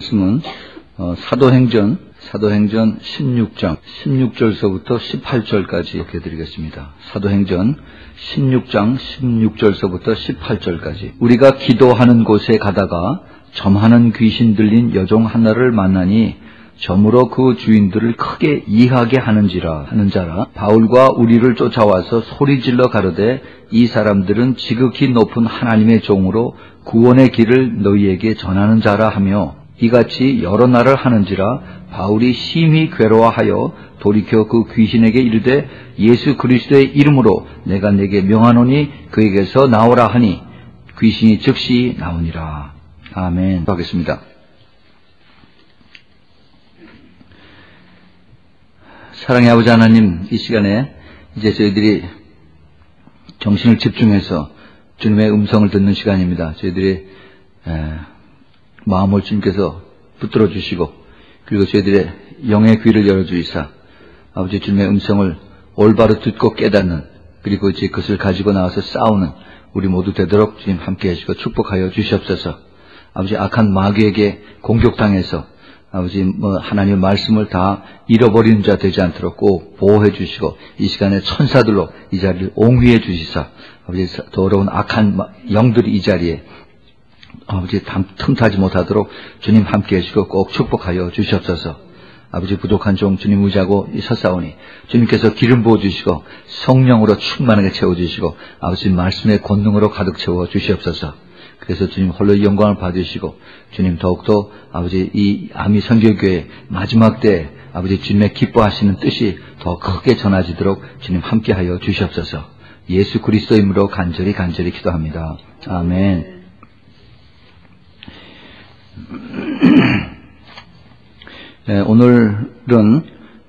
말씀은 사도행전 16장 16절서부터 18절까지 이렇게 드리겠습니다. 사도행전 16장 16절서부터 18절까지. 우리가 기도하는 곳에 가다가 점하는 귀신 들린 여종 하나를 만나니 점으로 그 주인들을 크게 이하게 하는 자라 바울과 우리를 쫓아와서 소리질러 가로되 이 사람들은 지극히 높은 하나님의 종으로 구원의 길을 너희에게 전하는 자라 하며 이같이 여러 날을 하는지라 바울이 심히 괴로워하여 돌이켜 그 귀신에게 이르되 예수 그리스도의 이름으로 내가 네게 명하노니 그에게서 나오라 하니 귀신이 즉시 나오니라. 아멘. 하겠습니다. 사랑의 아버지 하나님, 이 시간에 이제 저희들이 정신을 집중해서 주님의 음성을 듣는 시간입니다. 저희들이 마음을 주님께서 붙들어 주시고 그리고 저희들의 영의 귀를 열어주이사 아버지 주님의 음성을 올바로 듣고 깨닫는 그리고 이제 그것을 가지고 나와서 싸우는 우리 모두 되도록 주님 함께 하시고 축복하여 주시옵소서. 아버지 악한 마귀에게 공격당해서 아버지 하나님의 말씀을 다 잃어버리는 자 되지 않도록 꼭 보호해 주시고 이 시간에 천사들로 이 자리를 옹휘해 주시사 아버지 더러운 악한 영들이 이 자리에 아버지 틈타지 못하도록 주님 함께 하시고 꼭 축복하여 주시옵소서. 아버지 부족한 종 주님 의지하고 섰사오니 주님께서 기름 부어주시고 성령으로 충만하게 채워주시고 아버지 말씀의 권능으로 가득 채워 주시옵소서. 그래서 주님 홀로 영광을 받으시고 주님 더욱더 아버지 이 아미 선교교회 마지막 때 아버지 주님의 기뻐하시는 뜻이 더 크게 전해지도록 주님 함께하여 주시옵소서. 예수 그리스도의 이름으로 간절히 기도합니다. 아멘. 네, 오늘은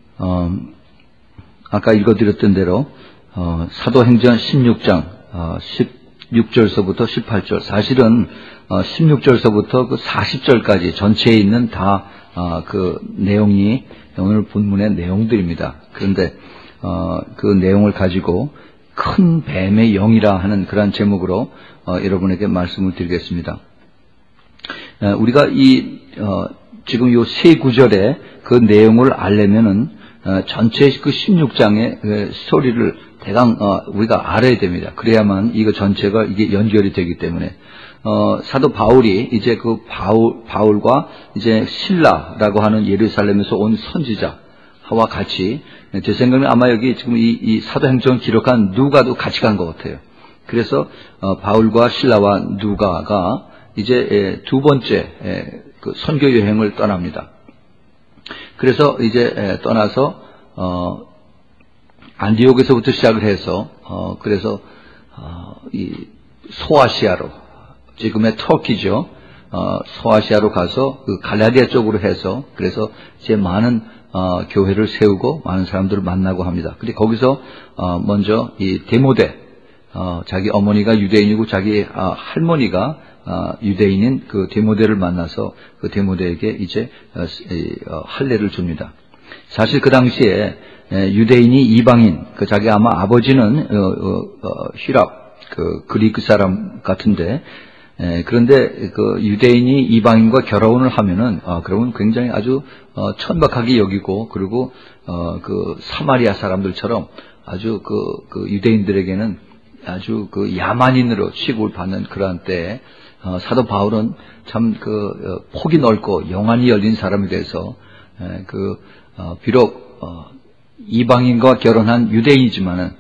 아까 읽어드렸던 대로 사도행전 16장 16절서부터 18절 사실은 16절서부터 그 40절까지 전체에 있는 다 그 내용이 오늘 본문의 내용들입니다. 그런데 그 내용을 가지고 큰 뱀의 영이라 하는 그런 제목으로 여러분에게 말씀을 드리겠습니다. 우리가 지금 요 세 구절의 그 내용을 알려면은 전체 그 16장의 그 스토리를 대강 우리가 알아야 됩니다. 그래야만 이거 전체가 이게 연결이 되기 때문에 사도 바울이 이제 그 바울과 이제 실라라고 하는 예루살렘에서 온 선지자와 같이 제 생각에 아마 여기 지금 이 사도행전 기록한 누가도 같이 간 것 같아요. 그래서 바울과 실라와 누가가 이제 두 번째 그 선교 여행을 떠납니다. 그래서 이제 떠나서 안디옥에서부터 시작을 해서 그래서 이 소아시아로 지금의 터키죠. 소아시아로 가서 그 갈라디아 쪽으로 해서 그래서 이제 많은 교회를 세우고 많은 사람들을 만나고 합니다. 근데 거기서 먼저 이 데모데 자기 어머니가 유대인이고 자기 할머니가 유대인인 그 데모데를 만나서 그 데모데에게 이제 할례를 줍니다. 사실 그 당시에 유대인이 이방인, 그 자기 아마 아버지는 히랍 그 그리크 사람 같은데 그런데 그 유대인이 이방인과 결혼을 하면은 그러면 굉장히 아주 천박하게 여기고 그리고 그 사마리아 사람들처럼 아주 그 유대인들에게는 아주 그 야만인으로 취급을 받는 그러한 때에 사도 바울은 참 폭이 넓고 영안이 열린 사람이 돼서 비록 이방인과 결혼한 유대인이지만은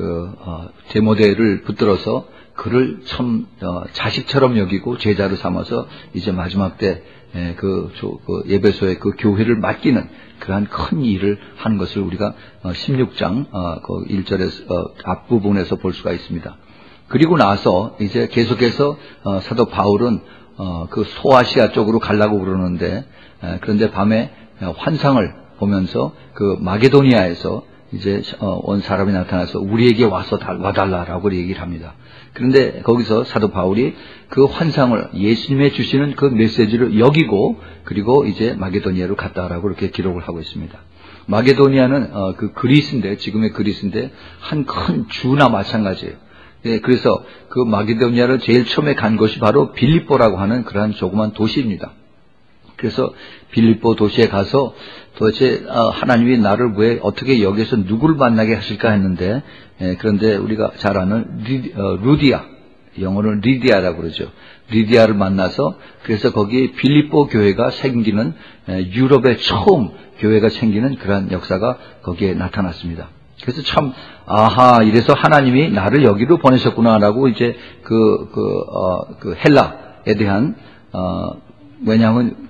데모데를 붙들어서 그를 참 자식처럼 여기고 제자로 삼아서 이제 마지막 때 예배소의 그 교회를 맡기는 그러한 큰 일을 하는 것을 우리가 16장 1절에서 앞부분에서 볼 수가 있습니다. 그리고 나서 이제 계속해서 사도 바울은 그 소아시아 쪽으로 가려고 그러는데 그런데 밤에 환상을 보면서 그 마게도니아에서 이제 온 사람이 나타나서 우리에게 와달라라고 얘기를 합니다. 그런데 거기서 사도 바울이 그 환상을 예수님의 주시는 그 메시지를 여기고 그리고 이제 마게도니아로 갔다라고 이렇게 기록을 하고 있습니다. 마게도니아는 그 그리스인데 지금의 그리스인데 한 큰 주나 마찬가지예요. 예, 그래서 그 마게도니아를 제일 처음에 간 것이 바로 빌립보라고 하는 그러한 조그만 도시입니다. 그래서 빌립보 도시에 가서 도대체 하나님이 나를 왜 어떻게 여기서 누구를 만나게 하실까 했는데, 그런데 우리가 잘 아는 루디아, 영어로는 리디아라고 그러죠. 리디아를 만나서 그래서 거기 빌립보 교회가 생기는, 유럽의 처음 교회가 생기는 그러한 역사가 거기에 나타났습니다. 그래서 참 이래서 하나님이 나를 여기로 보내셨구나라고 이제 그 헬라에 대한 왜냐하면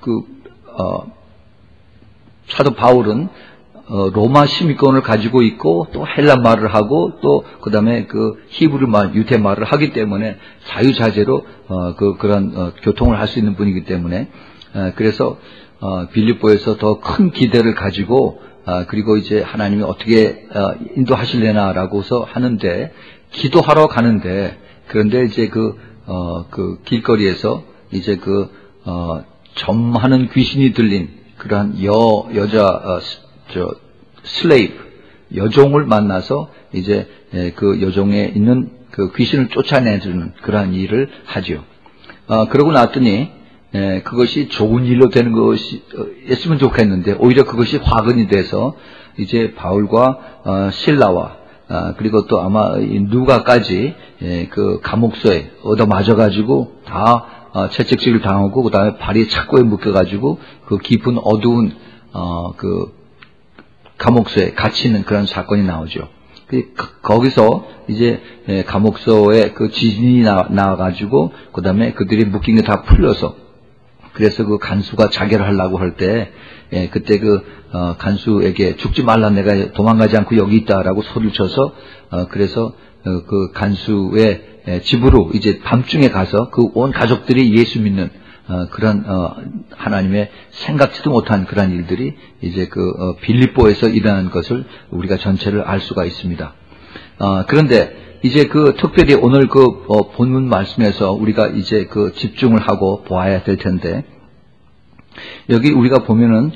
사도 바울은 로마 시민권을 가지고 있고 또 헬라 말을 하고 또 그다음에 그 히브리 말, 유대 말을 하기 때문에 자유자재로 그런 교통을 할 수 있는 분이기 때문에 그래서 빌립보에서 더 큰 기대를 가지고 그리고 이제 하나님이 어떻게 인도하실래나라고서 하는데 기도하러 가는데 그런데 이제 그 길거리에서 이제 점하는 귀신이 들린 그러한 여자 슬레이브 여종을 만나서 이제 그 여종에 있는 그 귀신을 쫓아내주는 그러한 일을 하죠. 그러고 났더니 그것이 좋은 일로 되는 것이 했으면 좋겠는데 오히려 그것이 화근이 돼서 이제 바울과 실라와 그리고 또 아마 누가까지 그 감옥소에 얻어맞아가지고 다 채찍질을 당하고 그다음에 발이 착고에 묶여가지고 그 깊은 어두운 그 감옥소에 갇혀 있는 그런 사건이 나오죠. 거기서 이제 감옥소에 그 지진이 나와가지고 그다음에 그들이 묶인 게 다 풀려서 그래서 그 간수가 자결을 하려고 할 때 그때 그 간수에게 죽지 말라 내가 도망가지 않고 여기 있다라고 소리를 쳐서 그래서 그 간수의 집으로 이제 밤중에 가서 그 온 가족들이 예수 믿는 그런 하나님의 생각지도 못한 그런 일들이 이제 빌립보에서 일어난 것을 우리가 전체를 알 수가 있습니다. 그런데 이제 특별히 오늘 본문 말씀에서 우리가 이제 집중을 하고 보아야 될 텐데 여기 우리가 보면은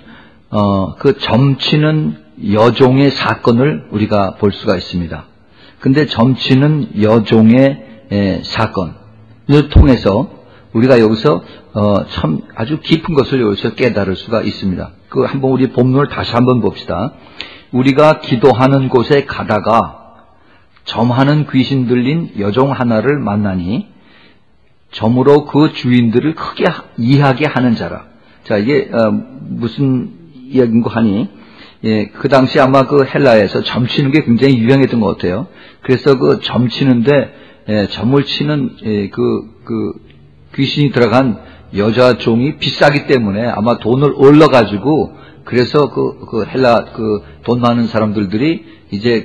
점치는 여종의 사건을 우리가 볼 수가 있습니다. 근데 점치는 여종의 사건을 통해서 우리가 여기서 참 아주 깊은 것을 여기서 깨달을 수가 있습니다. 한번 우리 본문을 다시 한번 봅시다. 우리가 기도하는 곳에 가다가 점하는 귀신 들린 여종 하나를 만나니 점으로 그 주인들을 크게 이해하게 하는 자라. 자, 이게 무슨 이야기인고 하니 그 당시 아마 헬라에서 점치는 게 굉장히 유행했던 것 같아요. 그래서 점치는데 점을 치는 귀신이 들어간 여자 종이 비싸기 때문에 아마 돈을 올려가지고 그래서 헬라 돈 많은 사람들이 이제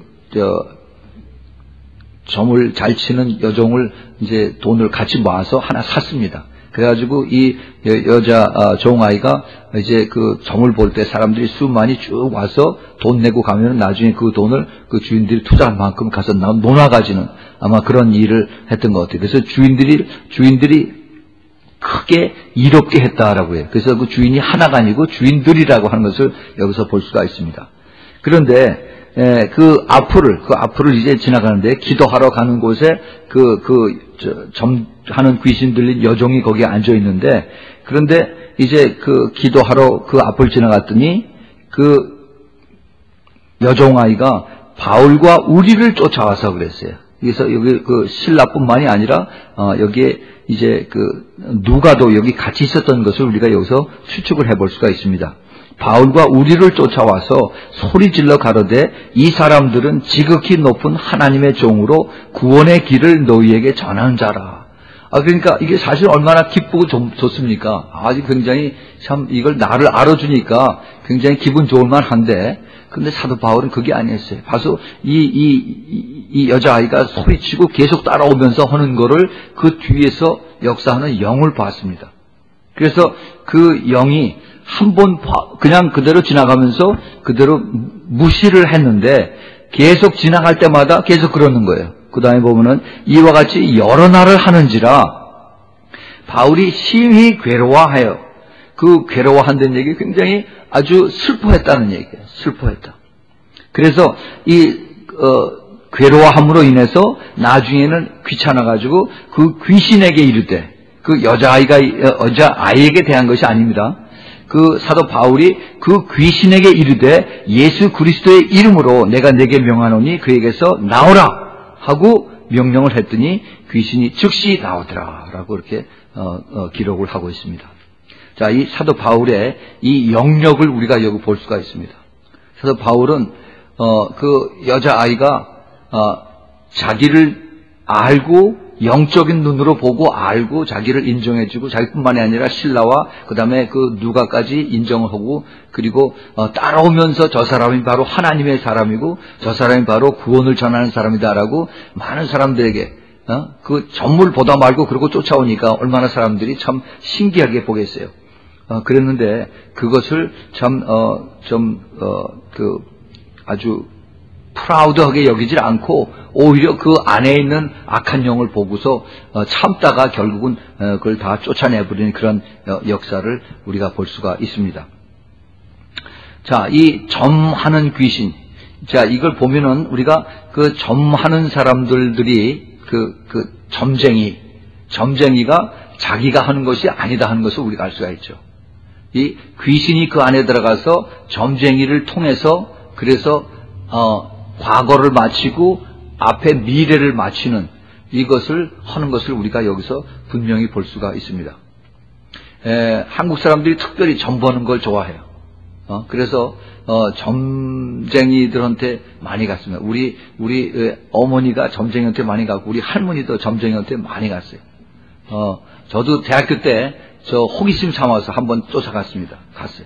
점을 잘 치는 여종을 이제 돈을 같이 모아서 하나 샀습니다. 그래가지고 이 여자 종아이가 이제 점을 볼 때 사람들이 수많이 쭉 와서 돈 내고 가면 나중에 그 돈을 주인들이 투자한 만큼 가서 논아가지는 아마 그런 일을 했던 것 같아요. 그래서 주인들이 크게 이롭게 했다라고 해요. 그래서 그 주인이 하나가 아니고 주인들이라고 하는 것을 여기서 볼 수가 있습니다. 그런데 그 앞을 이제 지나가는데 기도하러 가는 곳에 점하는 귀신 들린 여종이 거기에 앉아 있는데 그런데 이제 기도하러 앞을 지나갔더니 여종아이가 바울과 우리를 쫓아와서 그랬어요. 그래서 여기 신라뿐만이 아니라 여기에 이제 누가도 여기 같이 있었던 것을 우리가 여기서 추측을 해볼 수가 있습니다. 바울과 우리를 쫓아와서 소리질러 가로되 이 사람들은 지극히 높은 하나님의 종으로 구원의 길을 너희에게 전하는 자라. 그러니까 이게 사실 얼마나 기쁘고 좋습니까? 아주 굉장히 참 이걸 나를 알아주니까 굉장히 기분 좋을 만한데 근데 사도 바울은 그게 아니었어요. 봐서 이 여자아이가 소리치고 계속 따라오면서 하는 거를 그 뒤에서 역사하는 영을 봤습니다. 그래서 그 영이 한번 그냥 그대로 지나가면서 그대로 무시를 했는데 계속 지나갈 때마다 계속 그러는 거예요. 그 다음에 보면은 이와 같이 여러 날을 하는지라 바울이 심히 괴로워하여 괴로워한다는 얘기 굉장히 아주 슬퍼했다는 얘기예요. 슬퍼했다. 그래서 괴로워함으로 인해서 나중에는 귀찮아가지고 귀신에게 이르되 그 여자아이에게 대한 것이 아닙니다. 그 사도 바울이 그 귀신에게 이르되 예수 그리스도의 이름으로 내가 네게 명하노니 그에게서 나오라 하고 명령을 했더니 귀신이 즉시 나오더라 라고 이렇게 기록을 하고 있습니다. 자, 이 사도 바울의 이 영역을 우리가 여기 볼 수가 있습니다. 사도 바울은 그 여자아이가 자기를 알고 영적인 눈으로 보고 알고 자기를 인정해주고 자기뿐만이 아니라 신라와 그 다음에 그 누가까지 인정을 하고 그리고 따라오면서 저 사람이 바로 하나님의 사람이고 저 사람이 바로 구원을 전하는 사람이다라고 많은 사람들에게 그 전물 보다 말고 그러고 쫓아오니까 얼마나 사람들이 참 신기하게 보겠어요. 그랬는데 그것을 참 아주 프라우드하게 여기질 않고 오히려 그 안에 있는 악한 영을 보고서 참다가 결국은 그걸 다 쫓아내버리는 그런 역사를 우리가 볼 수가 있습니다. 자, 이 점하는 귀신. 자, 이걸 보면은 우리가 그 점하는 사람들이 그 점쟁이가 자기가 하는 것이 아니다 하는 것을 우리가 알 수가 있죠. 이 귀신이 그 안에 들어가서 점쟁이를 통해서 그래서 과거를 마치고 앞에 미래를 마치는 이것을 하는 것을 우리가 여기서 분명히 볼 수가 있습니다. 한국 사람들이 특별히 점 보는 걸 좋아해요. 그래서 점쟁이들한테 많이 갔습니다. 우리 어머니가 점쟁이한테 많이 갔고 우리 할머니도 점쟁이한테 많이 갔어요. 저도 대학교 때 저 호기심 삼아서 한번 쫓아갔습니다. 갔어요.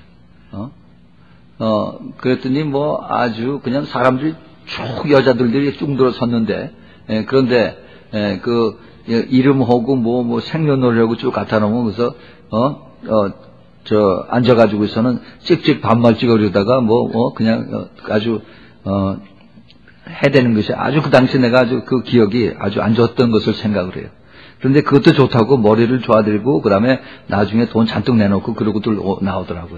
그랬더니 뭐 아주 그냥 사람들이 쭉 여자들이 쭉 들어섰는데, 그런데, 그, 이름하고 뭐 생년월일하고 쭉 갖다 놓으면, 그래서, 앉아가지고서는 찍찍 반말 찍으려다가 그냥, 아주, 해대는 것이 아주 그 당시 내가 아주 그 기억이 아주 안 좋았던 것을 생각을 해요. 그런데 그것도 좋다고 머리를 조아들고, 그 다음에 나중에 돈 잔뜩 내놓고 그러고들 나오더라고요.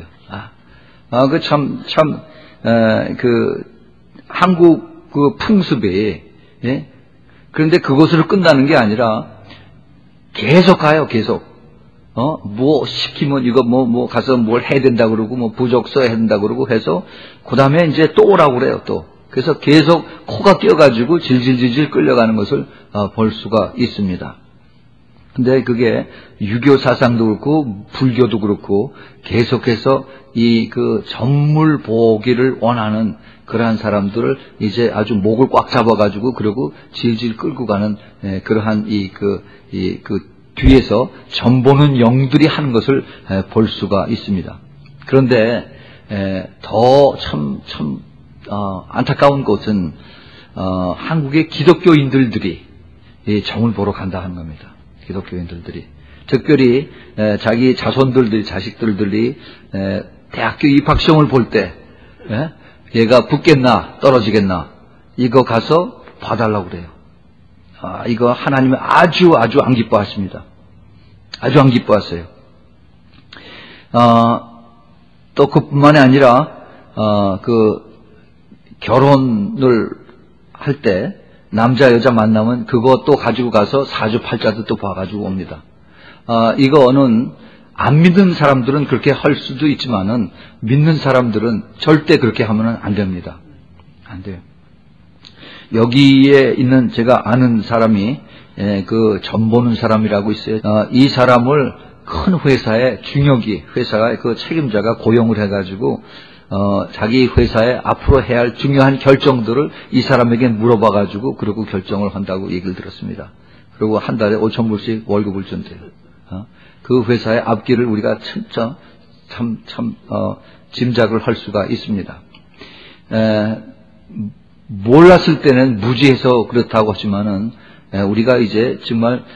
한국 그 풍습이, 예? 그런데 그것으로 끝나는 게 아니라 계속 가요, 계속. 뭐 시키면 이거 뭐 가서 뭘 해야 된다 그러고 부적 써야 된다 그러고 해서 그 다음에 이제 또 오라고 그래요, 또. 그래서 계속 코가 끼어가지고 질질질질 끌려가는 것을 볼 수가 있습니다. 근데 그게 유교 사상도 그렇고 불교도 그렇고 계속해서 이 그 전물 보기를 원하는 그러한 사람들을 이제 아주 목을 꽉 잡아가지고 그러고 질질 끌고 가는 그러한 그 뒤에서 점 보는 영들이 하는 것을 볼 수가 있습니다. 그런데 더 참 안타까운 것은 한국의 기독교인들이 점을 보러 간다 하는 겁니다. 기독교인들이 특별히 자기 자식들들이 대학교 입학시험을 볼 때 얘가 붙겠나 떨어지겠나 이거 가서 봐달라고 그래요. 이거 하나님이 아주 안 기뻐하십니다. 아주 안 기뻐하세요. 또 그뿐만이 아니라 그 결혼을 할 때 남자 여자 만나면 그것도 가지고 가서 사주팔자도 또 봐가지고 옵니다. 이거는 안 믿는 사람들은 그렇게 할 수도 있지만은 믿는 사람들은 절대 그렇게 하면은 안 됩니다. 안 돼요. 여기에 있는 제가 아는 사람이 그 점 보는 사람이라고 있어요. 이 사람을 큰 회사의 회사의 그 책임자가 고용을 해가지고 자기 회사에 앞으로 해야 할 중요한 결정들을 이 사람에게 물어봐가지고 그러고 결정을 한다고 얘기를 들었습니다. 그리고 한 달에 5,000불씩 월급을 준대요. 그 회사의 앞길을 우리가 짐작을 할 수가 있습니다. 몰랐을 때는 무지해서 그렇다고 하지만은 우리가 이제 정말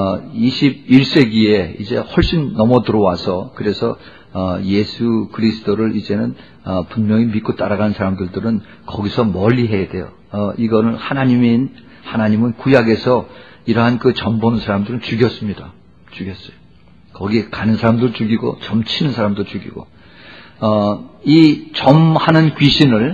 21세기에 이제 훨씬 넘어 들어와서 그래서 예수 그리스도를 이제는 분명히 믿고 따라가는 사람들은 거기서 멀리 해야 돼요. 이거는 하나님은 구약에서 이러한 그 점 보는 사람들은 죽였습니다. 죽였어요. 거기에 가는 사람도 죽이고 점 치는 사람도 죽이고 이 점하는 귀신을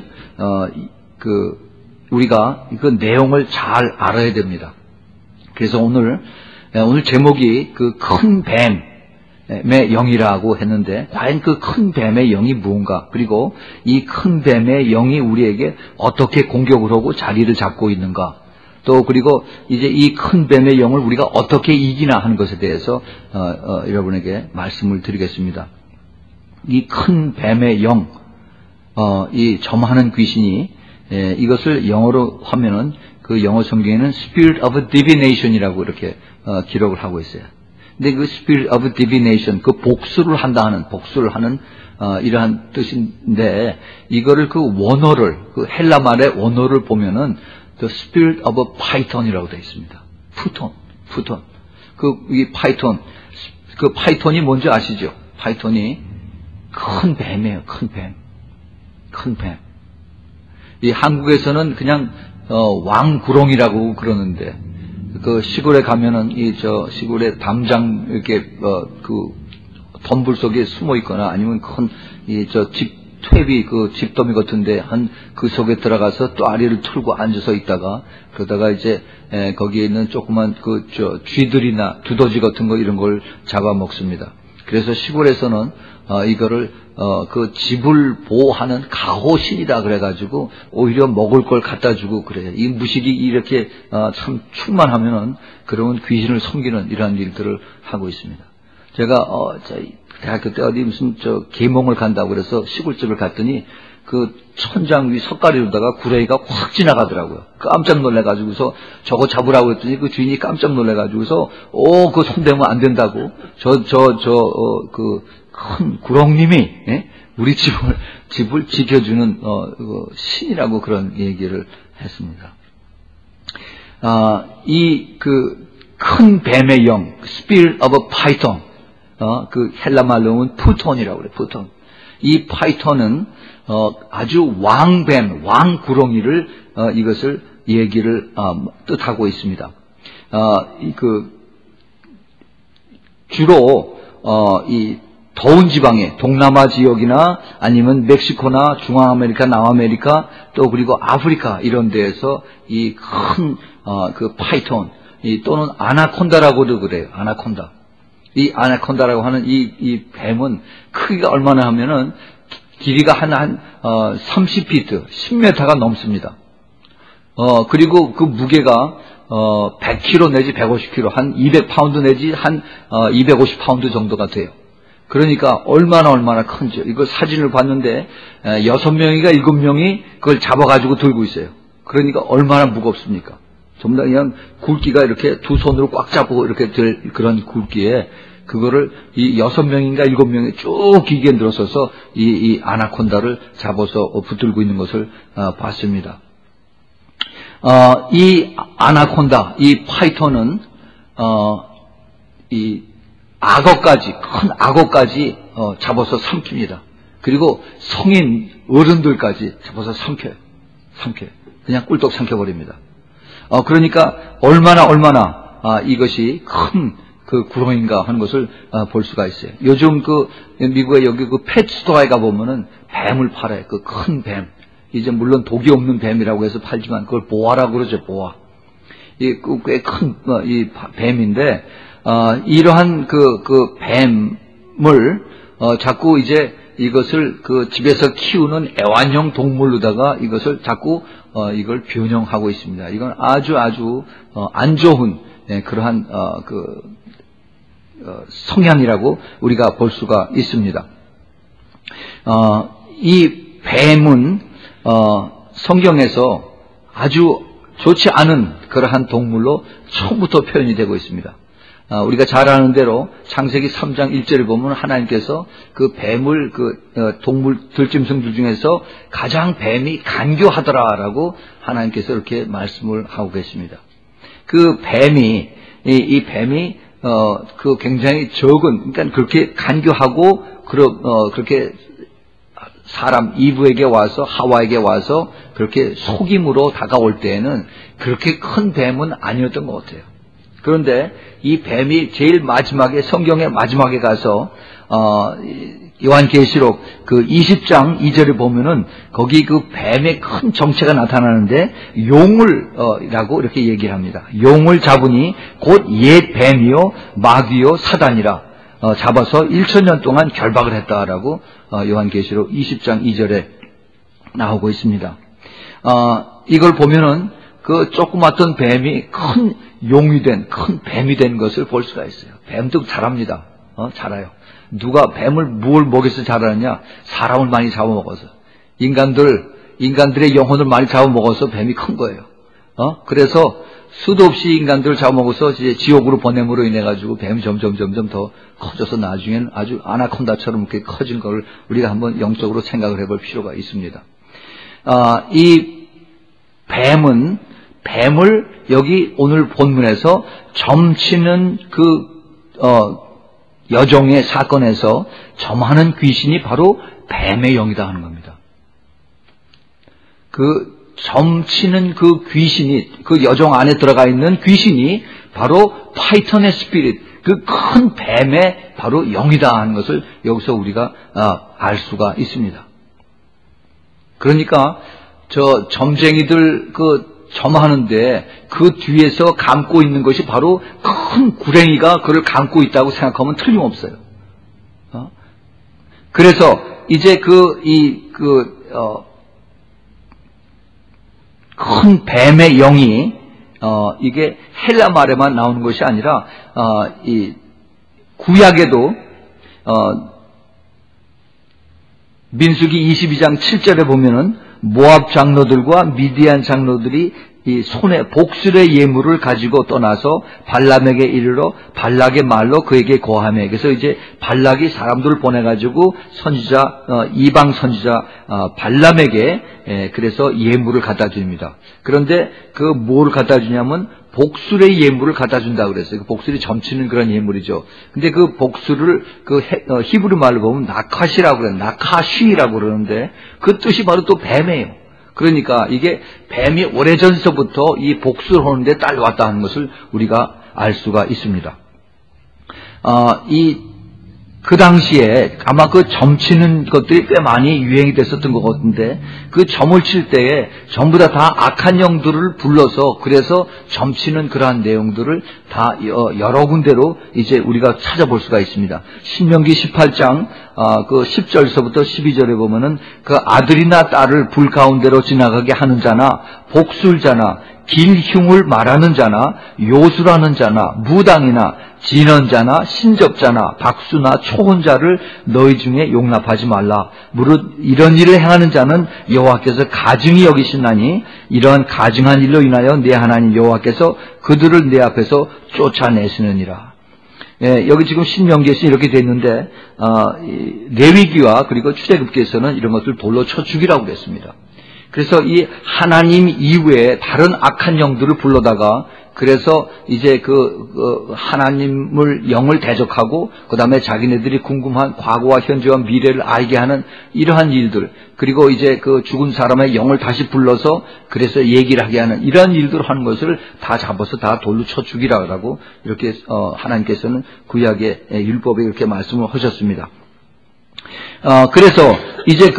우리가 그 내용을 잘 알아야 됩니다. 그래서 오늘 오늘 제목이 그 큰 뱀의 영이라고 했는데, 과연 그 큰 뱀의 영이 무언가, 그리고 이 큰 뱀의 영이 우리에게 어떻게 공격을 하고 자리를 잡고 있는가, 또 그리고 이제 이 큰 뱀의 영을 우리가 어떻게 이기나 하는 것에 대해서 여러분에게 말씀을 드리겠습니다. 이 큰 뱀의 영, 이 점하는 귀신이, 이것을 영어로 하면은 그 영어 성경에는 Spirit of Divination이라고 이렇게 기록을 하고 있어요. 근데 그 Spirit of Divination, 그 복수를 하는 이러한 뜻인데, 이거를 그 원어를, 그 헬라 말의 원어를 보면은 The Spirit of Python이라고 되어 있습니다. 푸톤. 이 파이톤, 그 파이톤이 뭔지 아시죠? 파이톤이 큰 뱀이에요. 큰 뱀. 이 한국에서는 그냥 왕구렁이라고 그러는데, 그 시골에 가면은 시골에 담장 이렇게 그 덤불 속에 숨어 있거나 아니면 큰 퇴비 그 집더미 같은데 그 속에 들어가서 또아리를 틀고 앉아서 있다가, 그러다가 이제 거기에 있는 조그만 쥐들이나 두더지 같은 거 이런 걸 잡아 먹습니다. 그래서 시골에서는 이거를 그 집을 보호하는 가호신이다 그래가지고 오히려 먹을 걸 갖다 주고 그래요. 이 무식이 이렇게 참 충만하면은 그러면 귀신을 섬기는 이러한 일들을 하고 있습니다. 제가 대학교 때 어디 무슨 계몽을 간다고 그래서 시골집을 갔더니 그 천장 위 석가리로다가 구레이가 확 지나가더라고요. 깜짝 놀래가지고서 저거 잡으라고 했더니 그 주인이 깜짝 놀래가지고서 그거 손대면 안 된다고 그 큰 구렁님이 우리 집을 지켜주는 신이라고 그런 얘기를 했습니다. 이 그 큰 뱀의 영, Spirit of Python, 그 헬라 말로는 푸톤이라고 그래요. 푸톤. 이 파이톤은 아주 왕뱀, 왕구렁이를 이것을 얘기를 뜻하고 있습니다. 주로 이 더운 지방에 동남아 지역이나 아니면 멕시코나 중앙아메리카, 남아메리카, 또 그리고 아프리카 이런 데에서 이 큰 그 파이톤 또는 아나콘다라고도 그래요. 아나콘다. 이 아나콘다라고 하는 이 뱀은 크기가 얼마나 하면은 길이가 한 30피트, 10m가 넘습니다. 그리고 그 무게가 100kg 내지 150kg, 한 200파운드 내지 한 250파운드 정도가 돼요. 그러니까 얼마나 큰지. 이거 사진을 봤는데 6명인가 7명이 그걸 잡아가지고 들고 있어요. 그러니까 얼마나 무겁습니까? 전부 다 그냥 굵기가 이렇게 두 손으로 꽉 잡고 이렇게 들 그런 굵기에 그거를 이 6명인가 7명이 쭉 길게 늘어서서 이 아나콘다를 잡아서 붙들고 있는 것을 봤습니다. 이 아나콘다, 이 파이톤은 이 악어까지, 큰 악어까지 잡아서 삼킵니다. 그리고 성인 어른들까지 잡아서 삼켜요. 그냥 꿀떡 삼켜버립니다. 그러니까 얼마나 이것이 큰 그 구렁인가 하는 것을 볼 수가 있어요. 요즘 미국의 여기 그 펫스토어에 가보면은 뱀을 팔아요. 그 큰 뱀. 이제 물론 독이 없는 뱀이라고 해서 팔지만 그걸 보아라고 그러죠, 보아. 꽤 큰 이 뱀인데, 이러한 그 뱀을 자꾸 이제 이것을 그 집에서 키우는 애완용 동물로다가 이것을 자꾸 이걸 변형하고 있습니다. 이건 아주 안 좋은 그러한 성향이라고 우리가 볼 수가 있습니다. 이 뱀은 성경에서 아주 좋지 않은 그러한 동물로 처음부터 표현이 되고 있습니다. 우리가 잘 아는 대로 창세기 3장 1절을 보면 하나님께서 그 뱀을 동물 들짐승들 중에서 가장 뱀이 간교하더라라고 하나님께서 이렇게 말씀을 하고 계십니다. 그 뱀이 이 뱀이 그 굉장히 적은, 그러니까 그렇게 간교하고 그렇게 사람 이브에게 와서 하와에게 와서 그렇게 속임으로 다가올 때에는 그렇게 큰 뱀은 아니었던 것 같아요. 그런데 이 뱀이 제일 마지막에 성경의 마지막에 가서 요한계시록 그 20장 2절에 보면은 거기 그 뱀의 큰 정체가 나타나는데 용을 라고 이렇게 얘기를 합니다. 용을 잡으니 곧 옛 뱀이요 마귀요 사단이라 잡아서 1000년 동안 결박을 했다라고 요한계시록 20장 2절에 나오고 있습니다. 이걸 보면은 그 조그맣던 뱀이 큰 용이 된, 큰 뱀이 된 것을 볼 수가 있어요. 뱀도 잘합니다. 잘해요. 누가 뱀을 뭘 먹여서 자라느냐? 사람을 많이 잡아먹어서. 인간들의 영혼을 많이 잡아먹어서 뱀이 큰 거예요. 그래서 수도 없이 인간들을 잡아먹어서 이제 지옥으로 보냄으로 인해가지고 뱀이 점점 더 커져서 나중에는 아주 아나콘다처럼 이렇게 커진 걸 우리가 한번 영적으로 생각을 해볼 필요가 있습니다. 이 뱀을 여기 오늘 본문에서 점치는 여종의 사건에서 점하는 귀신이 바로 뱀의 영이다 하는 겁니다. 그 점치는 그 귀신이, 그 여종 안에 들어가 있는 귀신이 바로 파이턴의 스피릿, 그 큰 뱀의 바로 영이다 하는 것을 여기서 우리가 알 수가 있습니다. 그러니까 저 점쟁이들 점하는데 그 뒤에서 감고 있는 것이 바로 큰 구랭이가 그를 감고 있다고 생각하면 틀림없어요. 그래서 이제 큰 뱀의 영이 이게 헬라 말에만 나오는 것이 아니라 이 구약에도 민수기 22장 7절에 보면은 모압 장로들과 미디안 장로들이 이 손에 복술의 예물을 가지고 떠나서 발람에게 이르러 발락의 말로 그에게 고하매. 그래서 이제 발락이 사람들을 보내가지고 선지자 이방 선지자 발람에게 그래서 예물을 갖다 줍니다. 그런데 그 뭘 갖다 주냐면 복술의 예물을 갖다 준다 그랬어요. 그 복술이 점치는 그런 예물이죠. 근데 그 복술을 히브리 말로 보면 나카시라고 그래요. 나카쉬라고 그러는데 그 뜻이 바로 또 뱀이에요. 그러니까 이게 뱀이 오래전서부터 이 복수를 하는데 딸려왔다 하는 것을 우리가 알 수가 있습니다. 그 당시에 아마 그 점치는 것들이 꽤 많이 유행이 됐었던 것 같은데 그 점을 칠 때에 전부 다 악한 영들을 불러서 그래서 점치는 그러한 내용들을 다 여러 군데로 이제 우리가 찾아볼 수가 있습니다. 신명기 18장 그 10절서부터 12절에 보면은 그 아들이나 딸을 불 가운데로 지나가게 하는 자나 복술자나 길흉을 말하는 자나 요술하는 자나 무당이나 진언자나 신접자나 박수나 초혼자를 너희 중에 용납하지 말라. 무릇 이런 일을 행하는 자는 여호와께서 가증히 여기시나니 이러한 가증한 일로 인하여 내 하나님 여호와께서 그들을 내 앞에서 쫓아내시느니라. 여기 지금 신명기에서 이렇게 되어 있는데 레위기와 그리고 출애굽기에서는 이런 것들 돌로 쳐 죽이라고 그랬습니다. 그래서 이 하나님 이외에 다른 악한 영들을 불러다가 그래서 이제 하나님을 영을 대적하고 그 다음에 자기네들이 궁금한 과거와 현재와 미래를 알게 하는 이러한 일들, 그리고 이제 그 죽은 사람의 영을 다시 불러서 그래서 얘기를 하게 하는 이러한 일들을 하는 것을 다 잡아서 다 돌로 쳐 죽이라고 이렇게 하나님께서는 구약의 율법에 이렇게 말씀을 하셨습니다. 그래서 이제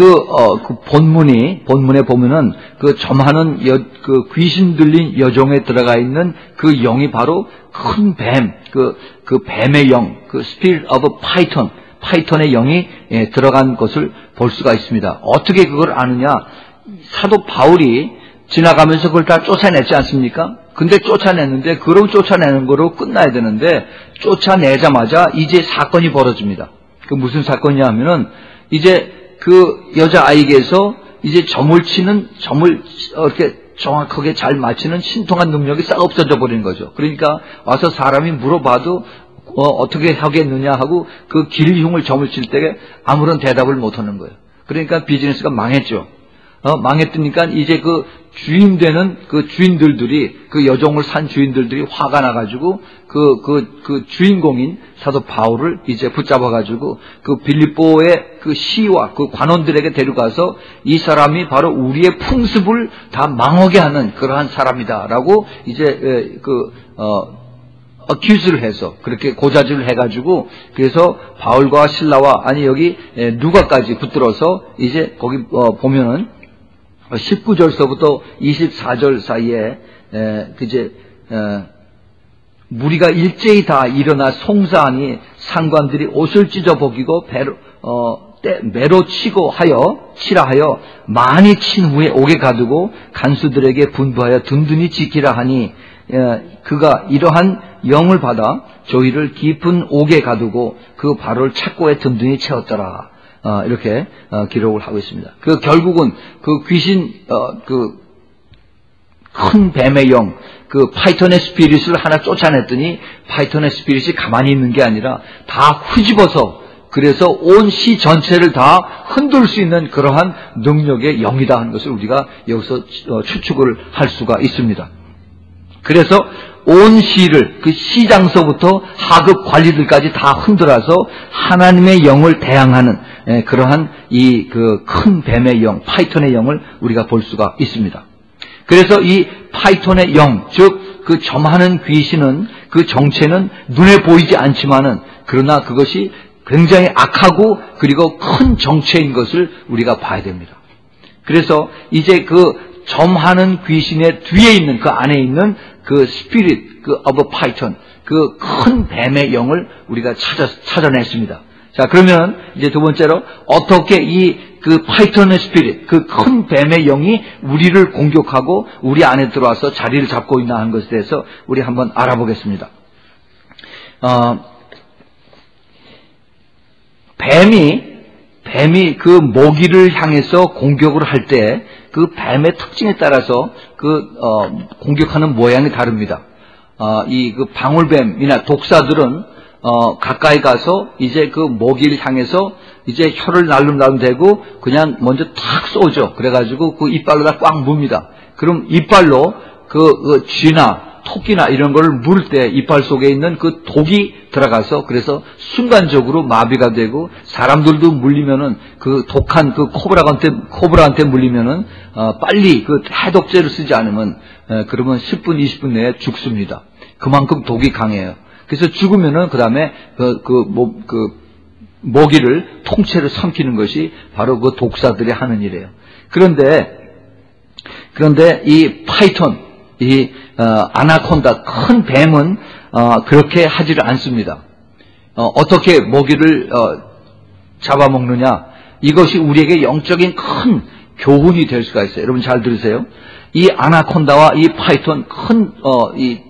본문에 보면은 그 점하는 그 귀신 들린 여종에 들어가 있는 그 영이 바로 큰 뱀, 그 뱀의 영, 그 Spirit of Python, 파이턴의 영이 들어간 것을 볼 수가 있습니다. 어떻게 그걸 아느냐? 사도 바울이 지나가면서 그걸 다 쫓아냈지 않습니까? 근데 쫓아냈는데, 그럼 쫓아내는 거로 끝나야 되는데, 쫓아내자마자 이제 사건이 벌어집니다. 그 무슨 사건이냐 하면은, 이제 그 여자아이에게서 이제 점을 이렇게 정확하게 잘 맞히는 신통한 능력이 싹 없어져 버린 거죠. 그러니까 와서 사람이 물어봐도 어떻게 하겠느냐 하고 그 길흉을 점을 칠 때 아무런 대답을 못 하는 거예요. 그러니까 비즈니스가 망했죠. 망했으니까 이제 그 주인 되는 그 주인들이, 그 여종을 산 주인들이 화가 나가지고 그 주인공인 사도 바울을 이제 붙잡아가지고 그 빌립보의 그 시와 그 관원들에게 데려가서 이 사람이 바로 우리의 풍습을 다 망하게 하는 그러한 사람이다라고 이제 어큐즈를 해서 그렇게 고자질을 해가지고 그래서 바울과 실라와 아니 여기 누가까지 붙들어서 이제 거기 보면은 19절서부터 24절 사이에 그제 무리가 일제히 다 일어나 송사하니 상관들이 옷을 찢어 벗기고 매로 치라 하여 많이 친 후에 옥에 가두고 간수들에게 분부하여 든든히 지키라 하니 그가 이러한 영을 받아 저희를 깊은 옥에 가두고 그 발을 착고에 든든히 채웠더라. 이렇게 기록을 하고 있습니다. 그 결국은 그 귀신 그 큰 뱀의 영, 그 파이톤의 스피릿을 하나 쫓아냈더니 파이톤의 스피릿이 가만히 있는 게 아니라 다 후집어서 그래서 온 시 전체를 다 흔들 수 있는 그러한 능력의 영이다 하는 것을 우리가 여기서 추측을 할 수가 있습니다. 그래서 온 시를 그 시장서부터 하급 관리들까지 다 흔들어서 하나님의 영을 대항하는 그러한 이 그 큰 뱀의 영, 파이톤의 영을 우리가 볼 수가 있습니다. 그래서 이 파이톤의 영, 즉 그 점하는 귀신은 그 정체는 눈에 보이지 않지만은 그러나 그것이 굉장히 악하고 그리고 큰 정체인 것을 우리가 봐야 됩니다. 그래서 이제 그 점하는 귀신의 뒤에 있는 그 안에 있는 그 스피릿, 그 of 파이톤, 그 큰 뱀의 영을 우리가 찾아냈습니다. 자, 그러면 이제 두 번째로 어떻게 이 그 파이톤의 스피릿, 그 큰 뱀의 영이 우리를 공격하고 우리 안에 들어와서 자리를 잡고 있나 하는 것에 대해서 우리 한번 알아보겠습니다. 뱀이 그 모기를 향해서 공격을 할 때 그 뱀의 특징에 따라서 공격하는 모양이 다릅니다. 이 그 방울뱀이나 독사들은 가까이 가서 이제 그 모기를 향해서 이제 혀를 날름날름 대고 그냥 먼저 탁 쏘죠. 그래가지고 그 이빨로 다 꽉 뭅니다. 그럼 이빨로 그 쥐나 토끼나 이런 걸 물 때 이빨 속에 있는 그 독이 들어가서 그래서 순간적으로 마비가 되고 사람들도 물리면은 그 독한 그 코브라한테 물리면은 빨리 그 해독제를 쓰지 않으면 그러면 10분 20분 내에 죽습니다. 그만큼 독이 강해요. 그래서 죽으면은 그다음에 모기를 통째로 삼키는 것이 바로 그 독사들이 하는 일이에요. 그런데 이 파이톤, 이 아나콘다 큰 뱀은 그렇게 하지를 않습니다. 어떻게 모기를 잡아먹느냐? 이것이 우리에게 영적인 큰 교훈이 될 수가 있어요. 여러분 잘 들으세요. 이 아나콘다와 이 파이톤 이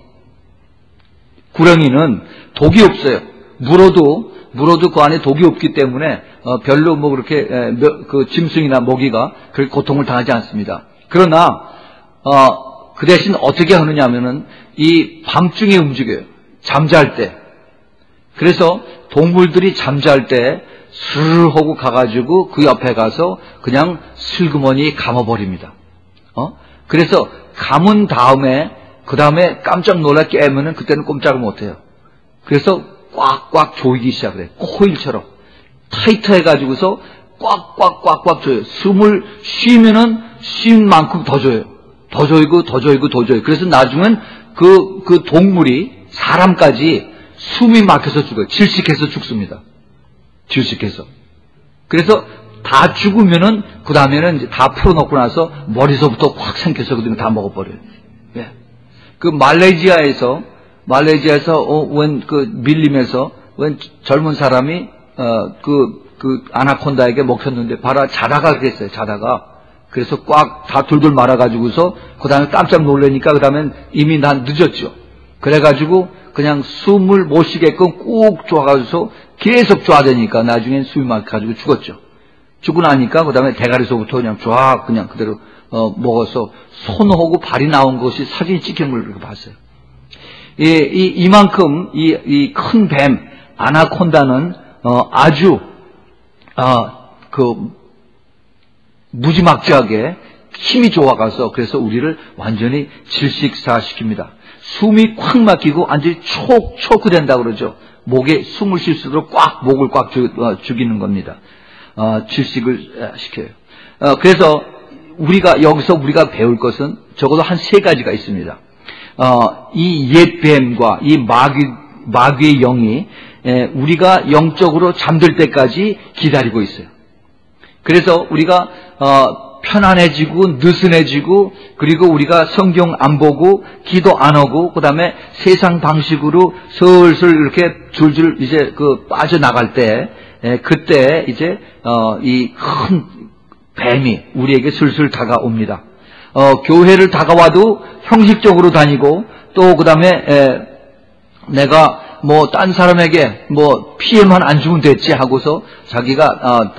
구렁이는 독이 없어요. 물어도 그 안에 독이 없기 때문에 별로 뭐 그렇게 그 짐승이나 모기가 그렇게 고통을 당하지 않습니다. 그러나 그 대신 어떻게 하느냐 하면은 이 밤중에 움직여요. 잠잘 때. 그래서 동물들이 잠잘 때 스르르 하고 가가지고 그 옆에 가서 그냥 슬그머니 감아버립니다. 그래서 감은 다음에 그 다음에 깜짝 놀라 깨면은 그때는 꼼짝을 못해요. 그래서 꽉꽉 조이기 시작해요. 코일처럼 타이트해가지고서 꽉꽉꽉꽉 조여요. 숨을 쉬면은 쉰 만큼 더 조여요. 더 조이고. 그래서 나중엔 그 동물이 사람까지 숨이 막혀서 죽어요. 질식해서 죽습니다. 질식해서. 그래서 다 죽으면은 그 다음에는 이제 다 풀어놓고 나서 머리서부터 확 생겨서 그냥 다 먹어버려요. 예. 그 말레이시아에서 밀림에서 젊은 사람이 그 아나콘다에게 먹혔는데 바로 자다가 그랬어요. 그래서 꽉 다 돌돌 말아가지고서 그 다음에 깜짝 놀라니까 그 다음엔 이미 난 늦었죠. 그래가지고 그냥 숨을 못 쉬게끔 꾹 쪼아가지고서 계속 쪼아대니까 나중엔 숨이 막혀가지고 죽었죠. 죽고 나니까 그 다음에 대가리서부터 그냥 그냥 그대로 먹어서 손하고 발이 나온 것이 사진이 찍힌 걸 그렇게 봤어요. 이만큼 이 큰 뱀 아나콘다는 아주 무지막지하게 힘이 좋아가서 그래서 우리를 완전히 질식사시킵니다. 숨이 콱 막히고 완전히 초크된다고 그러죠. 목에 숨을 쉴 수 있도록 꽉 목을 꽉 죽이는 겁니다. 질식을 시켜요. 그래서 여기서 우리가 배울 것은 적어도 한 3가지가 있습니다. 이 옛뱀과 이 마귀의 영이 우리가 영적으로 잠들 때까지 기다리고 있어요. 그래서 우리가 편안해지고 느슨해지고, 그리고 우리가 성경 안 보고 기도 안 하고 그다음에 세상 방식으로 슬슬 이렇게 줄줄 이제 빠져나갈 때, 그때 이제 이 큰 뱀이 우리에게 슬슬 다가옵니다. 교회를 다가와도 형식적으로 다니고, 또 그다음에 내가 딴 사람에게 피해만 안 주면 됐지 하고서 자기가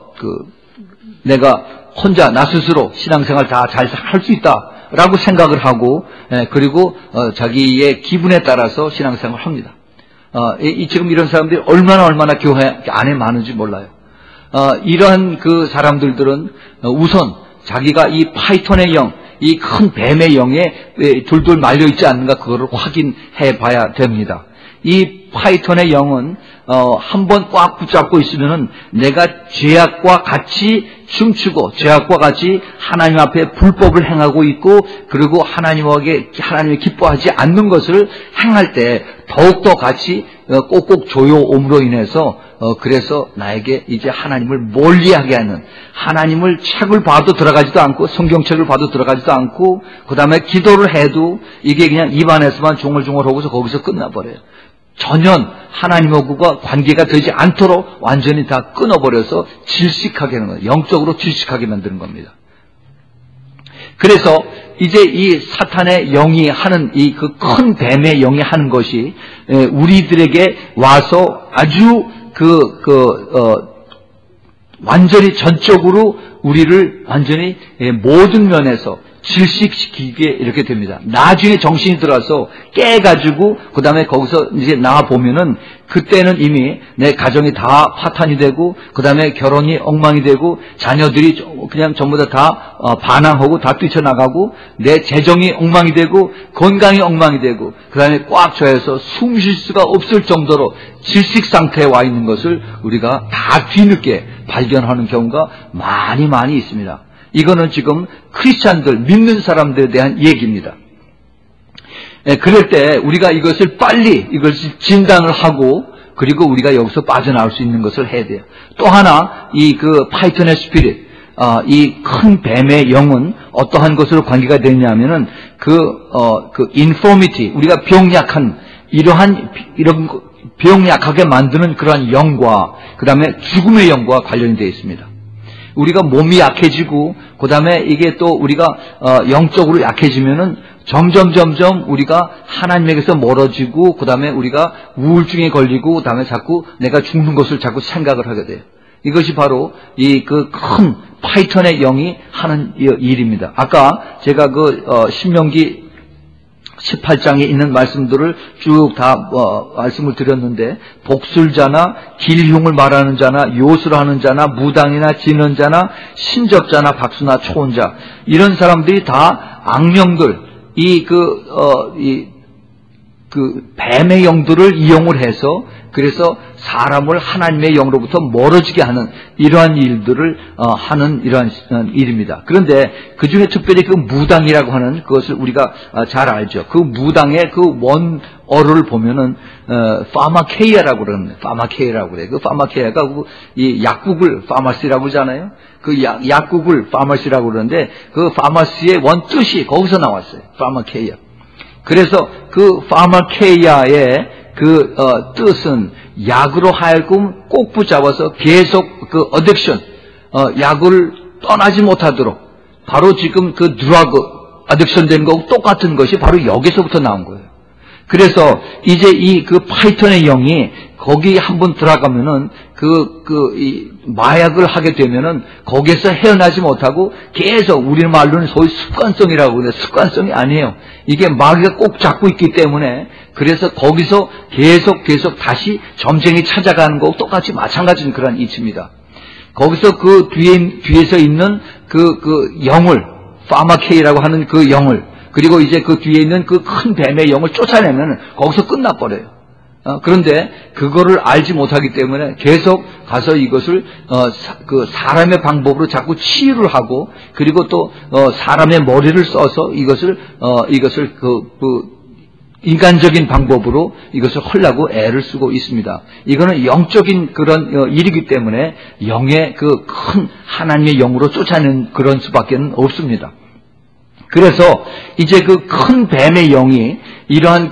내가 혼자 나 스스로 신앙생활 다 잘 할 수 있다라고 생각을 하고, 그리고 자기의 기분에 따라서 신앙생활을 합니다. 지금 이런 사람들이 얼마나 교회 안에 많은지 몰라요. 이러한 그 사람들은 우선 자기가 이 파이톤의 영, 이 큰 뱀의 영에 돌돌 말려 있지 않는가, 그거를 확인해 봐야 됩니다. 이 파이톤의 영은 한번 꽉 붙잡고 있으면은 내가 죄악과 같이 춤추고 죄악과 같이 하나님 앞에 불법을 행하고 있고, 그리고 하나님이 기뻐하지 않는 것을 행할 때 더욱더 같이 꼭꼭 조여옴으로 인해서 그래서 나에게 이제 하나님을 멀리하게 하는, 하나님을 책을 봐도 들어가지도 않고 성경책을 봐도 들어가지도 않고, 그 다음에 기도를 해도 이게 그냥 입안에서만 종얼종얼하고서 거기서 끝나버려요. 전혀 하나님하고가 관계가 되지 않도록 완전히 다 끊어버려서 질식하게 하는 거예요. 영적으로 질식하게 만드는 겁니다. 그래서 이제 이 사탄의 영이 하는 이 그 큰 뱀의 영이 하는 것이 우리들에게 와서 아주 완전히 전적으로 우리를 완전히 모든 면에서 질식시키게 이렇게 됩니다. 나중에 정신이 들어서 깨가지고 그 다음에 거기서 이제 나와 보면은 그때는 이미 내 가정이 다 파탄이 되고, 그 다음에 결혼이 엉망이 되고, 자녀들이 그냥 전부 다 반항하고 다 뛰쳐나가고, 내 재정이 엉망이 되고, 건강이 엉망이 되고, 그 다음에 꽉 조여서 숨 쉴 수가 없을 정도로 질식 상태에 와 있는 것을 우리가 다 뒤늦게 발견하는 경우가 많이 있습니다. 이거는 지금 크리스찬들, 믿는 사람들에 대한 얘기입니다. 그럴 때 우리가 이것을 진단을 하고, 그리고 우리가 여기서 빠져나올 수 있는 것을 해야 돼요. 또 하나, 이 파이톤의 스피릿, 이 큰 뱀의 영은 어떠한 것으로 관계가 되냐면은 인포미티, 우리가 병약한, 이런 병약하게 만드는 그러한 영과, 그 다음에 죽음의 영과 관련이 되어 있습니다. 우리가 몸이 약해지고, 그 다음에 이게 또 우리가 영적으로 약해지면은 점점 우리가 하나님에게서 멀어지고, 그 다음에 우리가 우울증에 걸리고, 그 다음에 자꾸 내가 죽는 것을 자꾸 생각을 하게 돼요. 이것이 바로 이 큰 파이톤의 영이 하는 일입니다. 아까 제가 신명기 18장에 있는 말씀들을 쭉 다 말씀을 드렸는데, 복술자나 길흉을 말하는 자나 요술을 하는 자나 무당이나 지는 자나 신접자나 박수나 초혼자, 이런 사람들이 다 악령들, 뱀의 영들을 이용을 해서, 그래서 사람을 하나님의 영으로부터 멀어지게 하는 이러한 일들을 하는 이러한 일입니다. 그런데 그 중에 특별히 무당이라고 하는 그것을 우리가 잘 알죠. 그 무당의 원어를 보면은 파마케이아라고 그러는, 파마케이아라고 그래요. 파마케이아가 이 약국을 파마시라고 그러잖아요. 약국을 파마시라고 그러는데, 파마시의 원 뜻이 거기서 나왔어요. 파마케이아. 그래서 파마케이아의 뜻은 약으로 하여금 꼭 붙잡아서 계속 어딕션, 약을 떠나지 못하도록, 바로 지금 드러그 어딕션 된 거하고 똑같은 것이 바로 여기서부터 나온 거예요. 그래서 이제 이 파이톤의 영이 거기 한번 들어가면은 이 마약을 하게 되면은 거기에서 헤어나지 못하고 계속, 우리 말로는 소위 습관성이라고 그래요. 습관성이 아니에요. 이게 마귀가 꼭 잡고 있기 때문에, 그래서 거기서 계속 다시 점쟁이 찾아가는 거하고 똑같이 마찬가지인 그런 이치입니다. 거기서 뒤에서 있는 영을, 파마케이라고 하는 영을, 그리고 이제 뒤에 있는 큰 뱀의 영을 쫓아내면 거기서 끝나버려요. 그런데 그거를 알지 못하기 때문에 계속 가서 이것을 사람의 방법으로 자꾸 치유를 하고, 그리고 또 사람의 머리를 써서 이것을 인간적인 방법으로 이것을 하려고 애를 쓰고 있습니다. 이거는 영적인 그런 일이기 때문에 영의 그 큰 하나님의 영으로 쫓아내는 그런 수밖에 없습니다. 그래서 이제 그 큰 뱀의 영이 이러한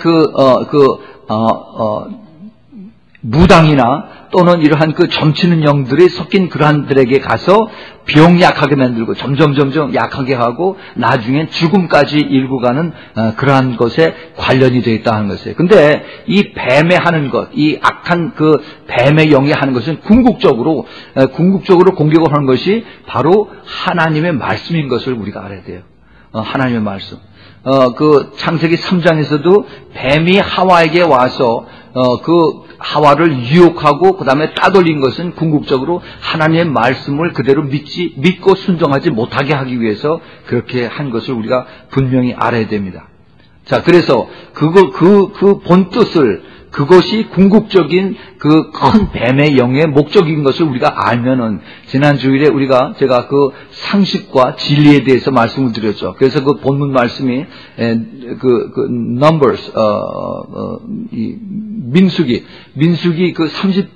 무당이나 또는 이러한 그 점치는 영들이 섞인 그러한들에게 가서 병약하게 만들고 점점 약하게 하고 나중엔 죽음까지 일구 가는 그러한 것에 관련이 되어 있다 하는 것이에요. 근데 이 뱀의 하는 것, 이 악한 그 뱀의 영이 하는 것은 궁극적으로 공격을 하는 것이 바로 하나님의 말씀인 것을 우리가 알아야 돼요. 하나님의 말씀. 그 창세기 3장에서도 뱀이 하와에게 와서 그 하와를 유혹하고 그 다음에 따돌린 것은 궁극적으로 하나님의 말씀을 그대로 믿고 순종하지 못하게 하기 위해서 그렇게 한 것을 우리가 분명히 알아야 됩니다. 자, 그래서 그 본뜻을, 그것이 궁극적인 그 큰 뱀의 영의 목적인 것을 우리가 알면은, 지난 주일에 제가 그 상식과 진리에 대해서 말씀을 드렸죠. 그래서 그 본문 말씀이 Numbers, 민수기 그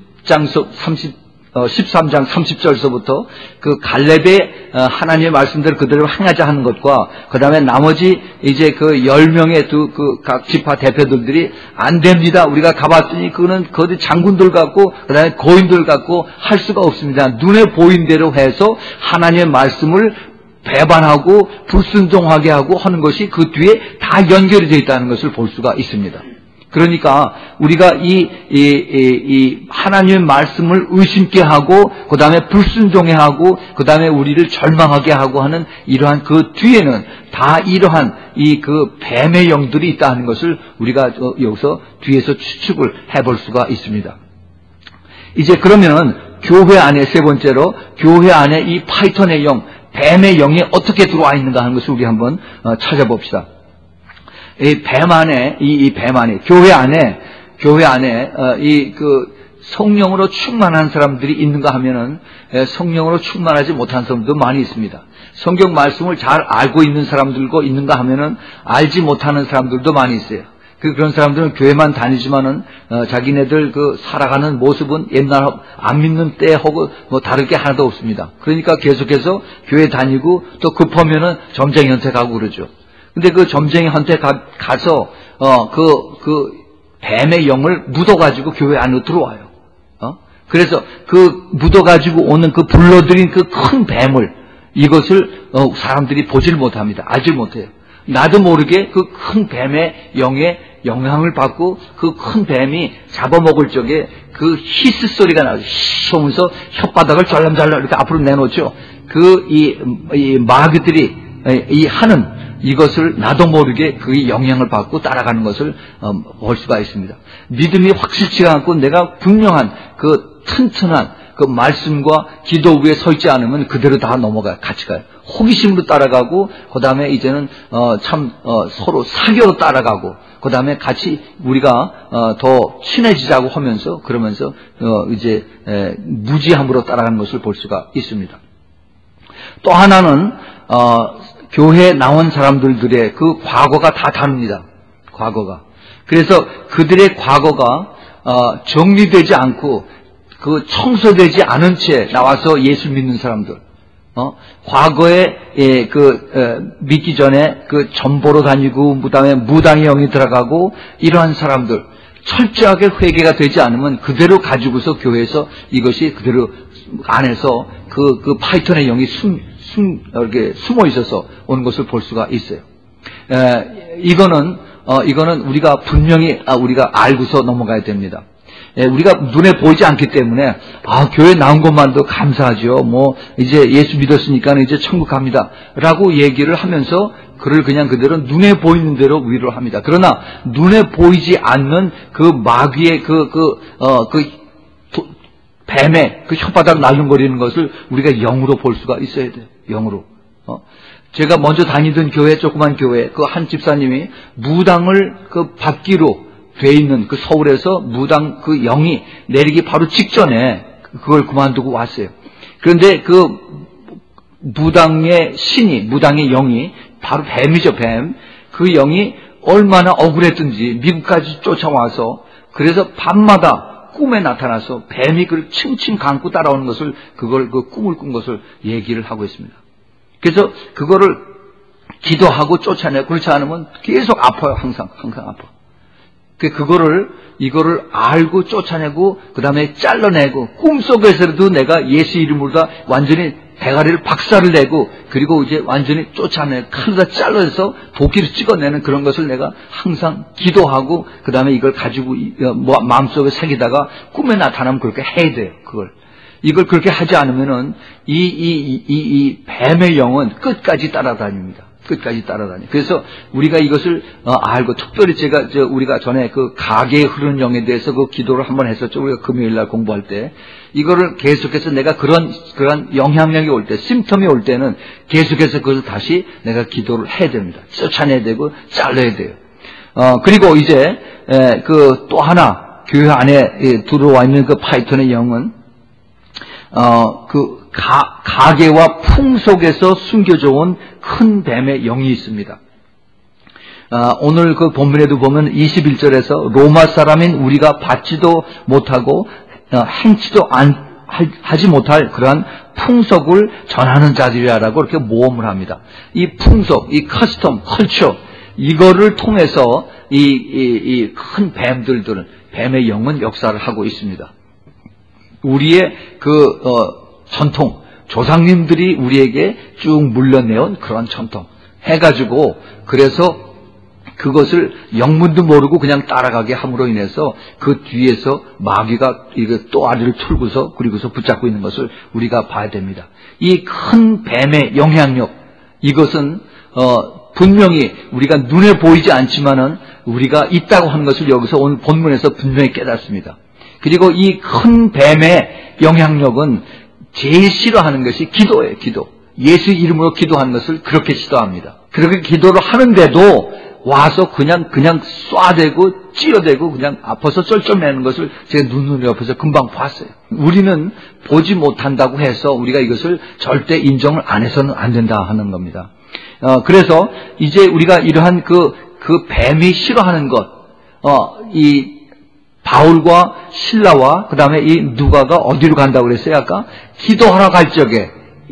13장 30절서부터 그 갈렙의 하나님의 말씀대로 그대로 행하자 하는 것과 그 다음에 나머지 이제 그 10명의 각 지파 대표들이 안 됩니다. 우리가 가봤더니 그거는 거기 장군들 같고 그 다음에 고인들 같고 할 수가 없습니다. 눈에 보인 대로 해서 하나님의 말씀을 배반하고 불순종하게 하고 하는 것이 그 뒤에 다 연결이 되어 있다는 것을 볼 수가 있습니다. 그러니까 우리가 이 하나님의 말씀을 의심케 하고 그 다음에 불순종해 하고 그 다음에 우리를 절망하게 하고 하는 이러한 그 뒤에는 다 이러한 그 뱀의 영들이 있다는 것을 우리가 여기서 뒤에서 추측을 해볼 수가 있습니다. 이제 그러면은 교회 안에, 세 번째로 교회 안에 이 파이톤의 영, 뱀의 영이 어떻게 들어와 있는가 하는 것을 우리 한번 찾아봅시다. 이 뱀 안에, 교회 안에, 성령으로 충만한 사람들이 있는가 하면은, 성령으로 충만하지 못한 사람도 많이 있습니다. 성경 말씀을 잘 알고 있는 사람들도 있는가 하면은, 알지 못하는 사람들도 많이 있어요. 그런 사람들은 교회만 다니지만은, 자기네들 살아가는 모습은 옛날 안 믿는 때하고 다를 게 하나도 없습니다. 그러니까 계속해서 교회 다니고 또 급하면은 점쟁이한테 가고 그러죠. 근데 그 점쟁이한테 가서 뱀의 영을 묻어가지고 교회 안으로 들어와요. 그래서 묻어가지고 오는 불러들인 큰 뱀을, 이것을 사람들이 보질 못합니다. 알질 못해요. 나도 모르게 큰 뱀의 영에 영향을 받고 큰 뱀이 잡아먹을 적에 히스 소리가 나죠. 히 하면서 혓바닥을 잘람잘람 이렇게 앞으로 내놓죠. 이 마귀들이 하는 이것을 나도 모르게 영향을 받고 따라가는 것을 볼 수가 있습니다. 믿음이 확실치가 않고 내가 분명한 튼튼한 말씀과 기도 위에 서 있지 않으면 그대로 다 넘어가요. 같이 가요. 호기심으로 따라가고 그 다음에 이제는 서로 사교로 따라가고 그 다음에 같이 우리가 더 친해지자고 하면서 그러면서 이제 무지함으로 따라가는 것을 볼 수가 있습니다. 또 하나는 교회에 나온 사람들의 과거가 다 다릅니다. 과거가. 그래서 그들의 과거가 정리되지 않고 청소되지 않은 채 나와서 예수 믿는 사람들. 과거에 믿기 전에 전보로 다니고 그다음에 무당의 영이 들어가고 이러한 사람들 철저하게 회개가 되지 않으면 그대로 가지고서 교회에서 이것이 그대로 안에서 파이톤의 영이 이렇게 숨어 있어서 오는 것을 볼 수가 있어요. 이거는 우리가 분명히 우리가 알고서 넘어가야 됩니다. 우리가 눈에 보이지 않기 때문에 교회 나온 것만도 감사하죠. 이제 예수 믿었으니까 이제 천국 갑니다라고 얘기를 하면서 그를 그냥 그대로 눈에 보이는 대로 위로를 합니다. 그러나 눈에 보이지 않는 마귀의 뱀의 혓바닥 날름거리는 것을 우리가 영으로 볼 수가 있어야 돼요. 영으로. 제가 먼저 다니던 교회, 조그만 교회, 한 집사님이 무당을 받기로 돼 있는 서울에서 무당 영이 내리기 바로 직전에 그걸 그만두고 왔어요. 그런데 무당의 영이 바로 뱀이죠, 뱀. 그 영이 얼마나 억울했든지 미국까지 쫓아와서 그래서 밤마다 꿈에 나타나서 뱀이 그를 칭칭 감고 따라오는 것을 그 꿈을 꾼 것을 얘기를 하고 있습니다. 그래서 그거를 기도하고 쫓아내고 그렇지 않으면 계속 아파요. 항상 아파. 이거를 알고 쫓아내고 그 다음에 잘라내고 꿈속에서도 내가 예수 이름으로 다 완전히 대가리를 박살을 내고 그리고 이제 완전히 쫓아내 칼로 다 잘라서 도끼를 찍어내는 그런 것을 내가 항상 기도하고 그 다음에 이걸 가지고 마음속에 새기다가 꿈에 나타나면 그렇게 해야 돼요. 이걸 그렇게 하지 않으면은 이 뱀의 영은 끝까지 따라다닙니다. 끝까지 따라다니. 그래서 우리가 이것을 알고 특별히 우리가 전에 그 가계에 흐르는 영에 대해서 그 기도를 한번 했었죠. 우리가 금요일 날 공부할 때 이거를 계속해서 내가 그런 영향력이 올 때, 심텀이 올 때는 계속해서 그것을 다시 내가 기도를 해야 됩니다. 쫓아내야 되고 잘라야 돼요. 그리고 이제 또 하나 교회 안에 들어와 있는 그 파이톤의 영은 가계와 풍속에서 숨겨져 온 큰 뱀의 영이 있습니다. 오늘 그 본문에도 보면 21절에서 로마 사람인 우리가 받지도 못하고 행치도 하지 못할 그러한 풍속을 전하는 자들이라고 이렇게 모험을 합니다. 이 풍속, 이 커스텀, 컬처 이거를 통해서 이 큰 뱀들은 뱀의 영은 역사를 하고 있습니다. 우리의 전통, 조상님들이 우리에게 쭉 물려내온 그런 전통 해가지고 그래서 그것을 영문도 모르고 그냥 따라가게 함으로 인해서 그 뒤에서 마귀가 또 아리를 틀고서 그리고서 붙잡고 있는 것을 우리가 봐야 됩니다. 이 큰 뱀의 영향력 이것은 분명히 우리가 눈에 보이지 않지만은 우리가 있다고 하는 것을 여기서 오늘 본문에서 분명히 깨닫습니다. 그리고 이 큰 뱀의 영향력은 제일 싫어하는 것이 기도예요. 기도. 예수 이름으로 기도하는 것을 그렇게 싫어합니다. 그렇게 기도를 하는데도 와서 그냥 쏴대고 찌어대고 그냥 아파서 쩔쩔매는 것을 제가 눈으로 옆에서 금방 봤어요. 우리는 보지 못한다고 해서 우리가 이것을 절대 인정을 안 해서는 안 된다 하는 겁니다. 그래서 이제 우리가 이러한 그 뱀이 싫어하는 것, 이 바울과 신라와 그 다음에 이 누가가 어디로 간다고 그랬어요? 아까 기도하러 갈 적에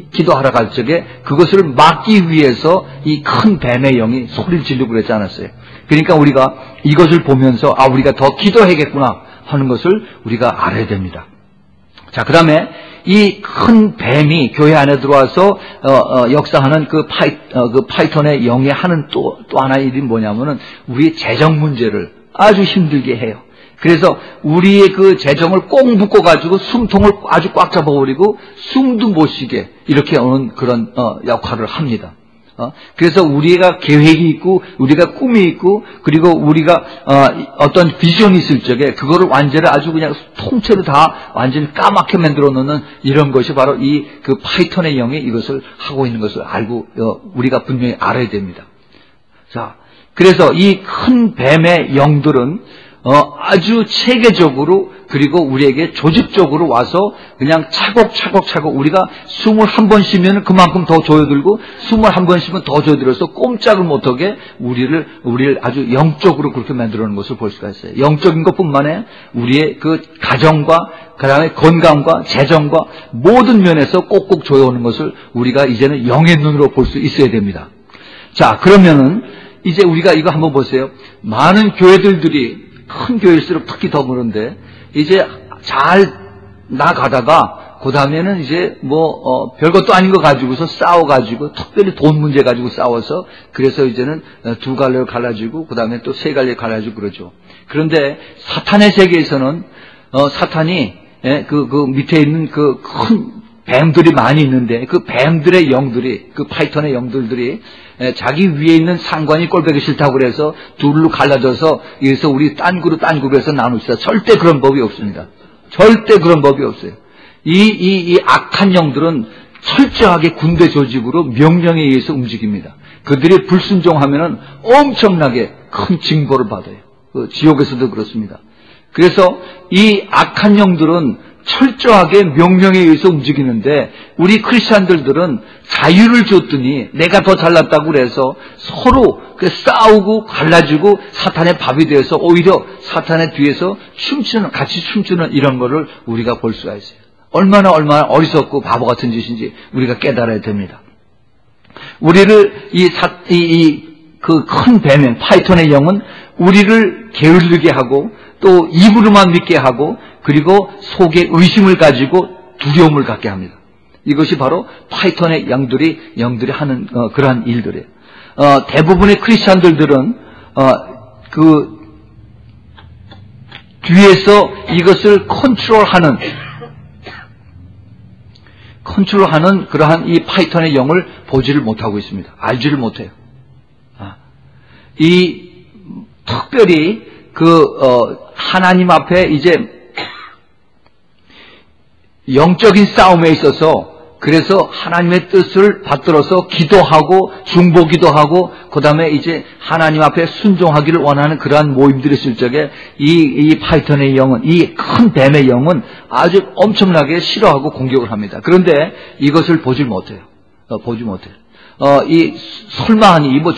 그것을 막기 위해서 이 큰 뱀의 영이 소리를 지르고 그랬지 않았어요? 그러니까 우리가 이것을 보면서 우리가 더 기도해야겠구나 하는 것을 우리가 알아야 됩니다. 자, 그 다음에 이 큰 뱀이 교회 안에 들어와서 역사하는 그 파이톤의 영이 하는 또 하나의 일이 뭐냐면은 우리의 재정 문제를 아주 힘들게 해요. 그래서 우리의 그 재정을 꼭 묶어가지고 숨통을 아주 꽉 잡아버리고 숨도 못 쉬게 이렇게 오는 그런 역할을 합니다. 그래서 우리가 계획이 있고 우리가 꿈이 있고 그리고 우리가 어떤 비전이 있을 적에 그거를 완전히 아주 그냥 통째로 다 완전히 까맣게 만들어 놓는 이런 것이 바로 이 그 파이톤의 영이 이것을 하고 있는 것을 알고 우리가 분명히 알아야 됩니다. 자, 그래서 이 큰 뱀의 영들은 아주 체계적으로 그리고 우리에게 조직적으로 와서 그냥 차곡차곡 우리가 숨을 한 번 쉬면 그만큼 더 조여들고 숨을 한 번 쉬면 더 조여들어서 꼼짝을 못하게 우리를 아주 영적으로 그렇게 만들어놓은 것을 볼 수가 있어요. 영적인 것뿐만 아니라 우리의 그 가정과 그 다음에 건강과 재정과 모든 면에서 꼭꼭 조여오는 것을 우리가 이제는 영의 눈으로 볼 수 있어야 됩니다. 자, 그러면은 이제 우리가 이거 한번 보세요. 많은 교회들이 큰 교회일수록 특히 더 그런데 이제 잘 나가다가 그 다음에는 이제 별것도 아닌 거 가지고서 싸워가지고 특별히 돈 문제 가지고 싸워서 그래서 이제는 두 갈래로 갈라지고 그 다음에 또 세 갈래로 갈라지고 그러죠. 그런데 사탄의 세계에서는 사탄이 그 밑에 있는 그 큰 뱀들이 많이 있는데 그 뱀들의 영들이 그 파이톤의 영들이 자기 위에 있는 상관이 꼴보기 싫다고 그래서 둘로 갈라져서 그래서 우리 딴 그룹에서 나눕시다. 절대 그런 법이 없습니다. 절대 그런 법이 없어요. 이 악한 영들은 철저하게 군대 조직으로 명령에 의해서 움직입니다. 그들이 불순종하면은 엄청나게 큰 징벌을 받아요. 지옥에서도 그렇습니다. 그래서 이 악한 영들은 철저하게 명령에 의해서 움직이는데 우리 크리스찬들은 자유를 줬더니 내가 더 잘났다고 그래서 서로 싸우고 갈라지고 사탄의 밥이 되어서 오히려 사탄의 뒤에서 같이 춤추는 이런 거를 우리가 볼 수가 있어요. 얼마나 어리석고 바보 같은 짓인지 우리가 깨달아야 됩니다. 우리를 그 큰 뱀의 파이톤의 영은 우리를 게으르게 하고 또 입으로만 믿게 하고 그리고 속에 의심을 가지고 두려움을 갖게 합니다. 이것이 바로 파이톤의 영들이 하는 그러한 일들이에요. 대부분의 크리스천들은 그 뒤에서 이것을 컨트롤하는 그러한 이 파이톤의 영을 보지를 못하고 있습니다. 알지를 못해요. 특별히 하나님 앞에 이제 영적인 싸움에 있어서 그래서 하나님의 뜻을 받들어서 기도하고 중보기도 하고 그 다음에 이제 하나님 앞에 순종하기를 원하는 그러한 모임들이 있을 적에 이 파이톤의 영은 이 큰 뱀의 영은 아주 엄청나게 싫어하고 공격을 합니다. 그런데 이것을 보지 못해요. 설마하니 뭐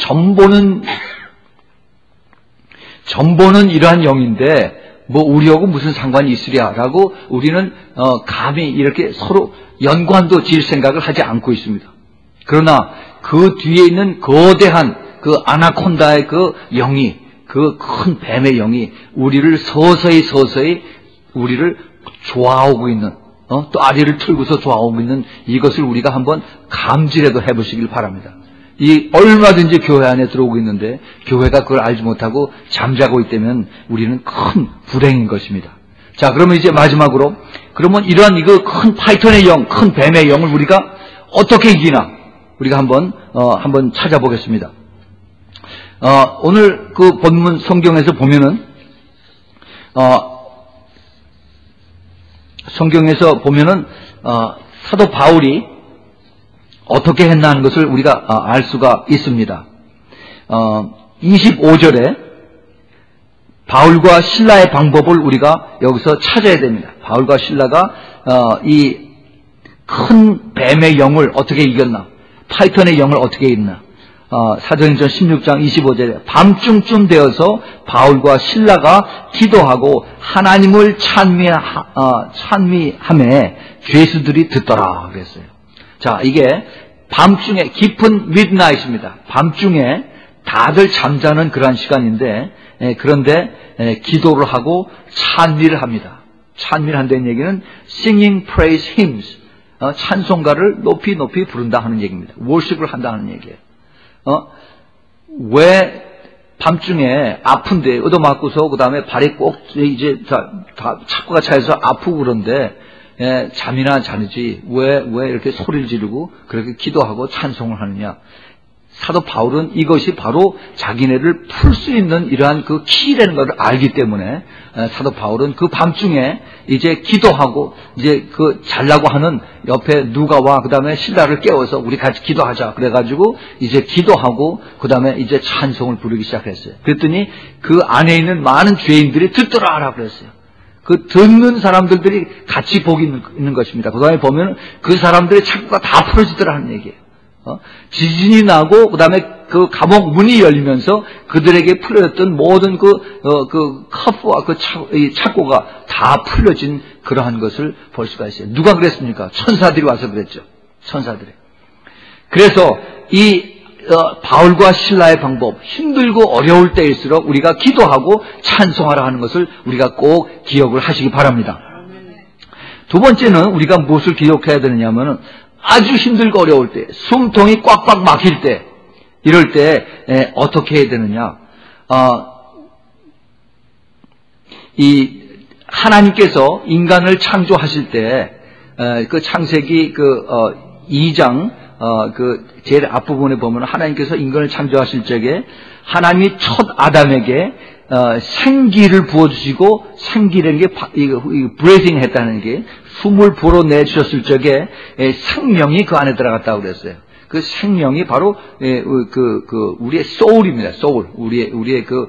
전보는 이러한 영인데 뭐 우리하고 무슨 상관이 있으랴라고 우리는 감히 이렇게 서로 연관도 지을 생각을 하지 않고 있습니다. 그러나 그 뒤에 있는 거대한 그 아나콘다의 그 영이 그 큰 뱀의 영이 우리를 서서히 우리를 좋아하고 있는 또 아리를 틀고서 좋아하고 있는 이것을 우리가 한번 감지라도 해보시길 바랍니다. 얼마든지 교회 안에 들어오고 있는데 교회가 그걸 알지 못하고 잠자고 있다면 우리는 큰 불행인 것입니다. 자, 그러면 이제 마지막으로 그러면 이러한 이거 큰 파이톤의 영, 큰 뱀의 영을 우리가 어떻게 이기나 우리가 한번 찾아보겠습니다. 오늘 그 본문 성경에서 보면은 사도 바울이 어떻게 했나 하는 것을 우리가 알 수가 있습니다. 25절에 바울과 실라의 방법을 우리가 여기서 찾아야 됩니다. 바울과 실라가 이 큰 뱀의 영을 어떻게 이겼나, 파이톤의 영을 어떻게 이겼나. 사도행전 16장 25절에 밤중쯤 되어서 바울과 실라가 기도하고 하나님을 찬미함에 죄수들이 듣더라 그랬어요. 자, 이게 밤중에 깊은 midnight입니다. 밤중에 다들 잠자는 그러한 시간인데 그런데 기도를 하고 찬미를 합니다. 찬미를 한다는 얘기는 singing praise hymns, 찬송가를 높이 부른다 하는 얘기입니다. worship을 한다 하는 얘기예요. 왜 밤중에 아픈데 얻어맞고서 그 다음에 발이 꼭 이제 다 착고가 차여서 아프고 그런데 잠이나 자느지 왜 이렇게 소리를 지르고 그렇게 기도하고 찬송을 하느냐. 사도 바울은 이것이 바로 자기네를 풀 수 있는 이러한 그 키라는 것을 알기 때문에 사도 바울은 그 밤중에 이제 기도하고 이제 그 잘라고 하는 옆에 누가와 그 다음에 실라를 깨워서 우리 같이 기도하자 그래가지고 이제 기도하고 그 다음에 이제 찬송을 부르기 시작했어요. 그랬더니 그 안에 있는 많은 죄인들이 듣더라라 그랬어요. 그 듣는 사람들이 같이 복이 있는 것입니다. 그 다음에 보면 그 사람들의 착고가 다 풀어지더라는 얘기예요. 지진이 나고 그 다음에 그 감옥 문이 열리면서 그들에게 풀려졌던 모든 그 커프와 그 착고가 다 풀려진 그러한 것을 볼 수가 있어요. 누가 그랬습니까? 천사들이 와서 그랬죠. 천사들이. 그래서 바울과 실라의 방법, 힘들고 어려울 때일수록 우리가 기도하고 찬송하라 하는 것을 우리가 꼭 기억을 하시기 바랍니다. 두 번째는 우리가 무엇을 기억해야 되느냐 하면은 아주 힘들고 어려울 때, 숨통이 꽉꽉 막힐 때, 이럴 때 어떻게 해야 되느냐? 하나님께서 인간을 창조하실 때 그 창세기 2장 제일 앞부분에 보면 하나님께서 인간을 창조하실 적에 하나님이 첫 아담에게 생기를 부어주시고 생기라는 게 브레이싱 했다는 게 숨을 불어내주셨을 적에 생명이 그 안에 들어갔다고 그랬어요. 그 생명이 바로 우리의 소울입니다. 소울, 우리의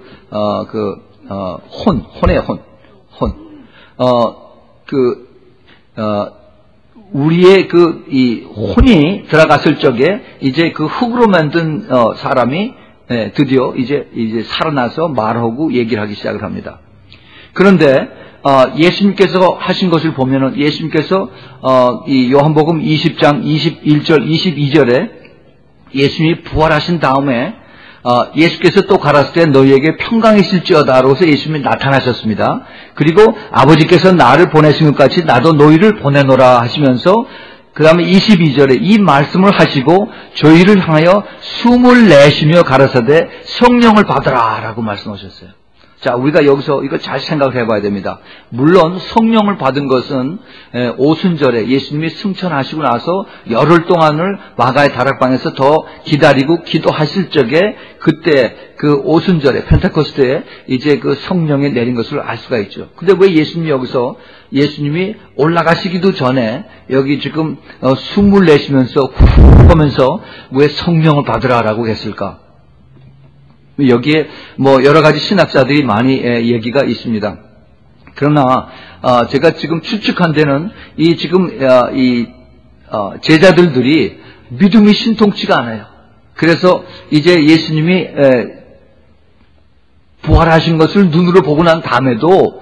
혼의 혼. 우리의 이 혼이 들어갔을 적에 이제 그 흙으로 만든 사람이 드디어 이제 살아나서 말하고 얘기를 하기 시작을 합니다. 그런데 예수님께서 하신 것을 보면은 예수님께서 이 요한복음 20장 21절 22절에 예수님이 부활하신 다음에 예수께서 또 가라사대 때 너희에게 평강이 있을지어다라고서 예수님이 나타나셨습니다. 그리고 아버지께서 나를 보내신 것 같이 나도 너희를 보내노라 하시면서 그 다음에 22절에 이 말씀을 하시고 저희를 향하여 숨을 내쉬며 가라사대 성령을 받으라 라고 말씀하셨어요. 자, 우리가 여기서 이거 잘 생각을 해봐야 됩니다. 물론 성령을 받은 것은 오순절에 예수님이 승천하시고 나서 열흘 동안을 마가의 다락방에서 더 기다리고 기도하실 적에 그때 그 오순절에 펜테코스테에 이제 그 성령이 내린 것을 알 수가 있죠. 근데 왜 예수님이 여기서 예수님이 올라가시기도 전에 여기 지금 숨을 내쉬면서 후 하면서 왜 성령을 받으라라고 했을까? 여기에 뭐 여러 가지 신학자들이 많이 얘기가 있습니다. 그러나 제가 지금 추측한 데는 이 지금 제자들이 믿음이 신통치가 않아요. 그래서 이제 예수님이 부활하신 것을 눈으로 보고 난 다음에도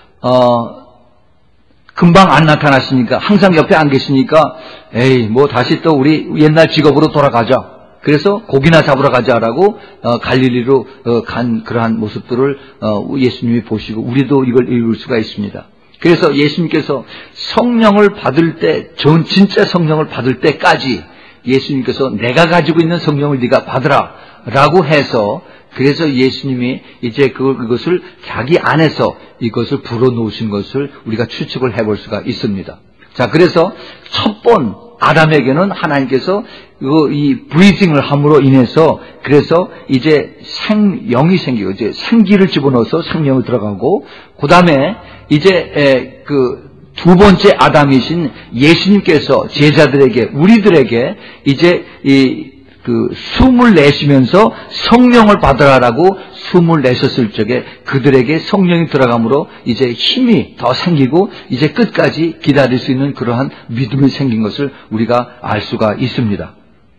금방 안 나타나시니까 항상 옆에 안 계시니까 에이 뭐 다시 또 우리 옛날 직업으로 돌아가자. 그래서 고기나 잡으러 가자라고 갈릴리로 간 그러한 모습들을 예수님이 보시고 우리도 이걸 읽을 수가 있습니다. 그래서 예수님께서 성령을 받을 때 진짜 성령을 받을 때까지 예수님께서 내가 가지고 있는 성령을 네가 받으라 라고 해서 그래서 예수님이 이제 그것을 자기 안에서 이것을 불어놓으신 것을 우리가 추측을 해볼 수가 있습니다. 자, 그래서 첫 번 아담에게는 하나님께서 이 브리징을 함으로 인해서 그래서 이제 생영이 생기고 이제 생기를 집어넣어서 생명을 들어가고 그 다음에 이제 그 두 번째 아담이신 예수님께서 제자들에게 우리들에게 이제 그 숨을 내쉬면서 성령을 받으라라고 숨을 내셨을 적에 그들에게 성령이 들어감으로 이제 힘이 더 생기고 이제 끝까지 기다릴 수 있는 그러한 믿음이 생긴 것을 우리가 알 수가 있습니다.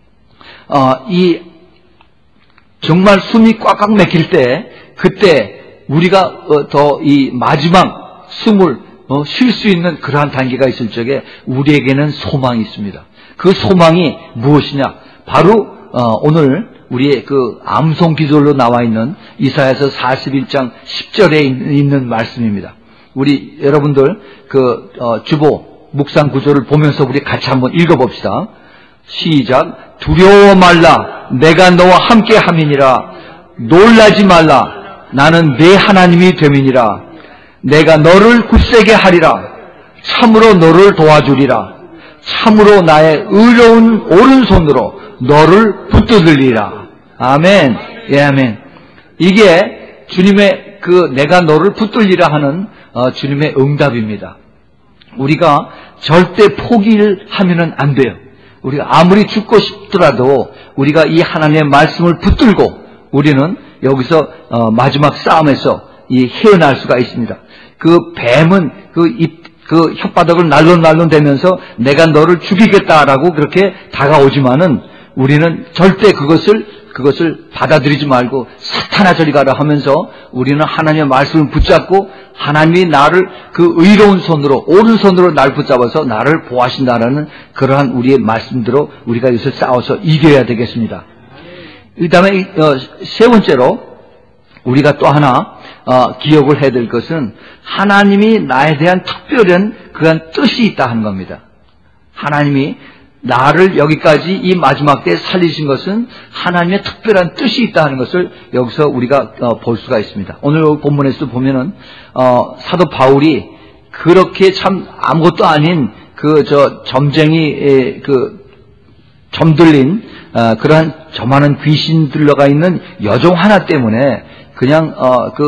정말 숨이 꽉꽉 막힐 때 그때 우리가 더 이 마지막 숨을 쉴 수 있는 그러한 단계가 있을 적에 우리에게는 소망이 있습니다. 그 소망이 무엇이냐? 바로 오늘 우리의 그 암송 기절로 나와 있는 이사야서 41장 10절에 있는 말씀입니다. 우리 여러분들 그 주보 묵상 구절을 보면서 우리 같이 한번 읽어봅시다. 시작. 두려워 말라. 내가 너와 함께 함이니라. 놀라지 말라. 나는 네 하나님이 됨이니라. 내가 너를 굳세게 하리라. 참으로 너를 도와주리라. 참으로 나의 의로운 오른손으로 너를 붙들리라. 아멘. 예, 아멘. 이게 주님의 내가 너를 붙들리라 하는 주님의 응답입니다. 우리가 절대 포기를 하면은 안 돼요. 우리가 아무리 죽고 싶더라도 우리가 이 하나님의 말씀을 붙들고 우리는 여기서 마지막 싸움에서 헤어날 수가 있습니다. 그 뱀은 그 혓바닥을 날론날론 대면서 내가 너를 죽이겠다라고 그렇게 다가오지만은 우리는 절대 그것을 받아들이지 말고 사탄아 저리 가라 하면서 우리는 하나님의 말씀을 붙잡고 하나님이 나를 그 의로운 손으로 오른손으로 날 붙잡아서 나를 보호하신다라는 그러한 우리의 말씀대로 우리가 여기서 싸워서 이겨야 되겠습니다. 그 다음에 세 번째로 우리가 또 하나 기억을 해야 될 것은 하나님이 나에 대한 특별한 그런 뜻이 있다 하는 겁니다. 하나님이 나를 여기까지 이 마지막 때 살리신 것은 하나님의 특별한 뜻이 있다 하는 것을 여기서 우리가 볼 수가 있습니다. 오늘 본문에서도 보면은 사도 바울이 그렇게 참 아무것도 아닌 점쟁이 점들린 그러한 저만한 귀신 들러가 있는 여종 하나 때문에 그냥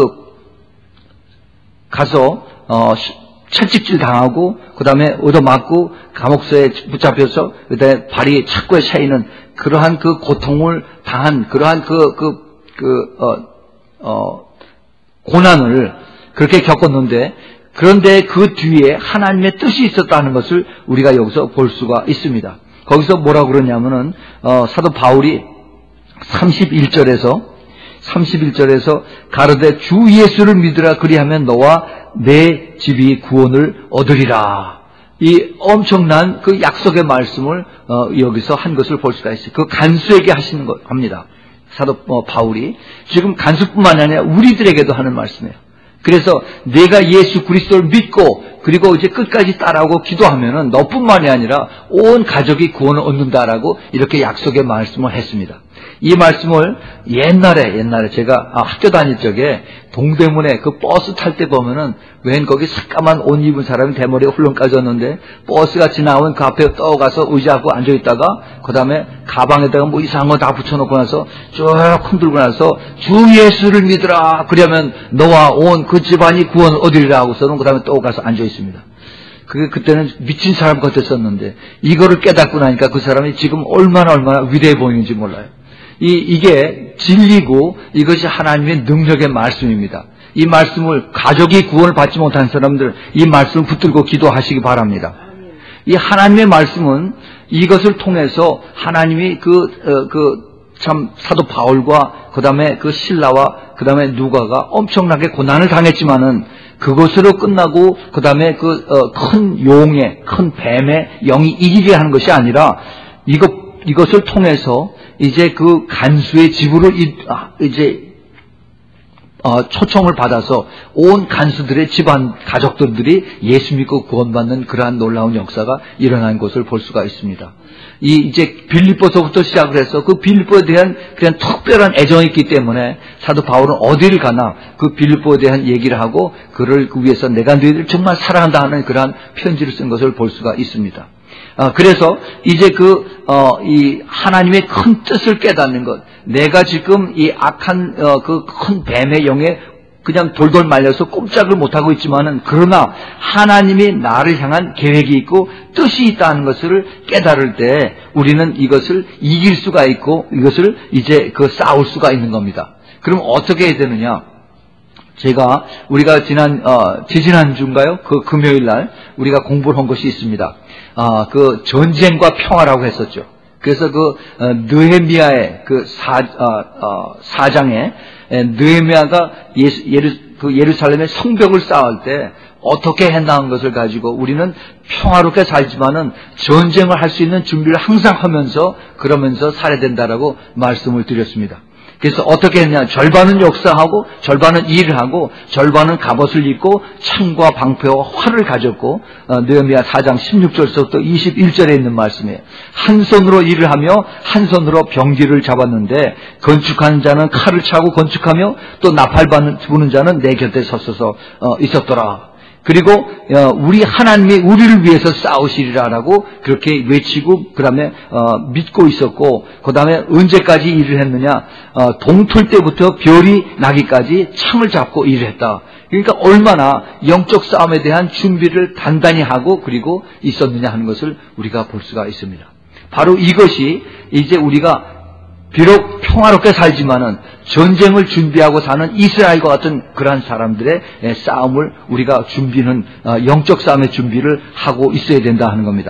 가서 채찍질 당하고 그 다음에 얻어맞고 감옥서에 붙잡혀서 그 다음에 발이 착고에 차이는 그러한 그 고통을 당한 그러한 고난을 그렇게 겪었는데 그런데 그 뒤에 하나님의 뜻이 있었다는 것을 우리가 여기서 볼 수가 있습니다. 거기서 뭐라고 그러냐면은 사도 바울이 31절에서 가로되 주 예수를 믿으라 그리하면 너와 내 집이 구원을 얻으리라. 이 엄청난 그 약속의 말씀을 여기서 한 것을 볼 수가 있어요. 그 간수에게 하시는 겁니다. 사도 바울이 지금 간수뿐만 아니라 우리들에게도 하는 말씀이에요. 그래서 내가 예수 그리스도를 믿고 그리고 이제 끝까지 따라오고 기도하면은 너뿐만이 아니라 온 가족이 구원을 얻는다라고 이렇게 약속의 말씀을 했습니다. 이 말씀을 옛날에 제가 학교 다닐 적에 동대문에 그 버스 탈 때 보면은 웬 거기 새까만 옷 입은 사람이 대머리에 훌렁 까졌는데 버스가 지나오면 그 앞에 떠가서 의자하고 앉아있다가 그 다음에 가방에다가 뭐 이상한 거 다 붙여놓고 나서 쭉 흔들고 나서 주 예수를 믿으라 그러면 너와 온 그 집안이 구원을 얻으리라 하고서는 그 다음에 또 가서 앉아있습니다. 그때는 미친 사람 같았었는데 이거를 깨닫고 나니까 그 사람이 지금 얼마나 위대해 보이는지 몰라요. 이게 진리고 이것이 하나님의 능력의 말씀입니다. 이 말씀을 가족이 구원을 받지 못한 사람들 이 말씀을 붙들고 기도하시기 바랍니다. 이 하나님의 말씀은 이것을 통해서 하나님이 참 사도 바울과 그 다음에 그 신라와 그 다음에 누가가 엄청나게 고난을 당했지만은 그것으로 끝나고 그 다음에 큰 용의 큰 뱀의 영이 이기게 하는 것이 아니라 이것을 통해서 이제 그 간수의 집으로 초청을 받아서 온 간수들의 집안 가족들이 예수 믿고 구원받는 그러한 놀라운 역사가 일어난 것을 볼 수가 있습니다. 이제 빌립보서부터 시작을 해서 그 빌립보에 대한 그냥 특별한 애정이 있기 때문에 사도 바울은 어디를 가나 그 빌립보에 대한 얘기를 하고 그를 위해서 내가 너희를 정말 사랑한다 하는 그러한 편지를 쓴 것을 볼 수가 있습니다. 그래서 이제 이 하나님의 큰 뜻을 깨닫는 것, 내가 지금 이 악한 그 큰 뱀의 영에 그냥 돌돌 말려서 꼼짝을 못하고 있지만은 그러나 하나님이 나를 향한 계획이 있고 뜻이 있다는 것을 깨달을 때 우리는 이것을 이길 수가 있고 이것을 이제 싸울 수가 있는 겁니다. 그럼 어떻게 해야 되느냐? 우리가 지지난주인가요? 그 금요일 날 우리가 공부를 한 것이 있습니다. 그 전쟁과 평화라고 했었죠. 그래서 느헤미야의 사장에 느헤미야가 예루살렘의 성벽을 쌓을 때 어떻게 했나는 것을 가지고 우리는 평화롭게 살지만은 전쟁을 할 수 있는 준비를 항상 하면서 그러면서 살아야 된다라고 말씀을 드렸습니다. 그래서 어떻게 했냐? 절반은 역사하고 절반은 일을 하고 절반은 갑옷을 입고 창과 방패와 활을 가졌고 느헤미야 4장 16절부터 21절에 있는 말씀이에요. 한 손으로 일을 하며 한 손으로 병기를 잡았는데 건축하는 자는 칼을 차고 건축하며 또 나팔 부는 자는 내 곁에 서서 있었더라. 그리고 우리 하나님이 우리를 위해서 싸우시리라라고 그렇게 외치고 그 다음에 믿고 있었고 그 다음에 언제까지 일을 했느냐? 동틀 때부터 별이 나기까지 창을 잡고 일을 했다. 그러니까 얼마나 영적 싸움에 대한 준비를 단단히 하고 그리고 있었느냐 하는 것을 우리가 볼 수가 있습니다. 바로 이것이 이제 우리가 비록 평화롭게 살지만은 전쟁을 준비하고 사는 이스라엘과 같은 그러한 사람들의 싸움을 우리가 영적 싸움의 준비를 하고 있어야 된다 하는 겁니다.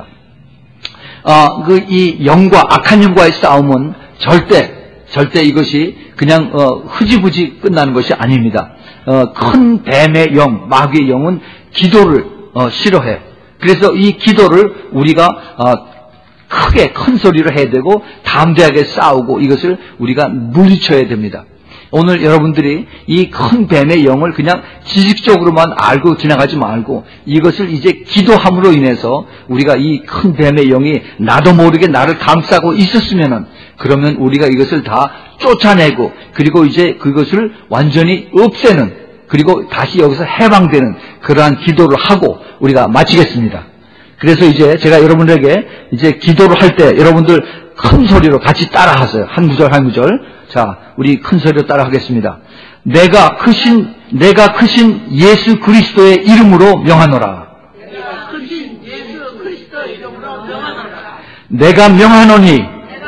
이 영과 악한 영과의 싸움은 절대 이것이 그냥 흐지부지 끝나는 것이 아닙니다. 큰 뱀의 영, 마귀의 영은 기도를 싫어해. 그래서 이 기도를 우리가 크게 큰 소리로 해야 되고 담대하게 싸우고 이것을 우리가 물리쳐야 됩니다. 오늘 여러분들이 이 큰 뱀의 영을 그냥 지식적으로만 알고 지나가지 말고 이것을 이제 기도함으로 인해서 우리가 이 큰 뱀의 영이 나도 모르게 나를 감싸고 있었으면은 그러면 우리가 이것을 다 쫓아내고 그리고 이제 그것을 완전히 없애는 그리고 다시 여기서 해방되는 그러한 기도를 하고 우리가 마치겠습니다. 그래서 이제 제가 여러분들에게 이제 기도를 할 때 여러분들 큰 소리로 같이 따라하세요. 한 구절 한 구절. 자, 우리 큰 소리로 따라하겠습니다. 내가 크신 예수 그리스도의 이름으로 명하노라. 내가 크신 예수 그리스도의 이름으로 명하노라. 내가 명하노니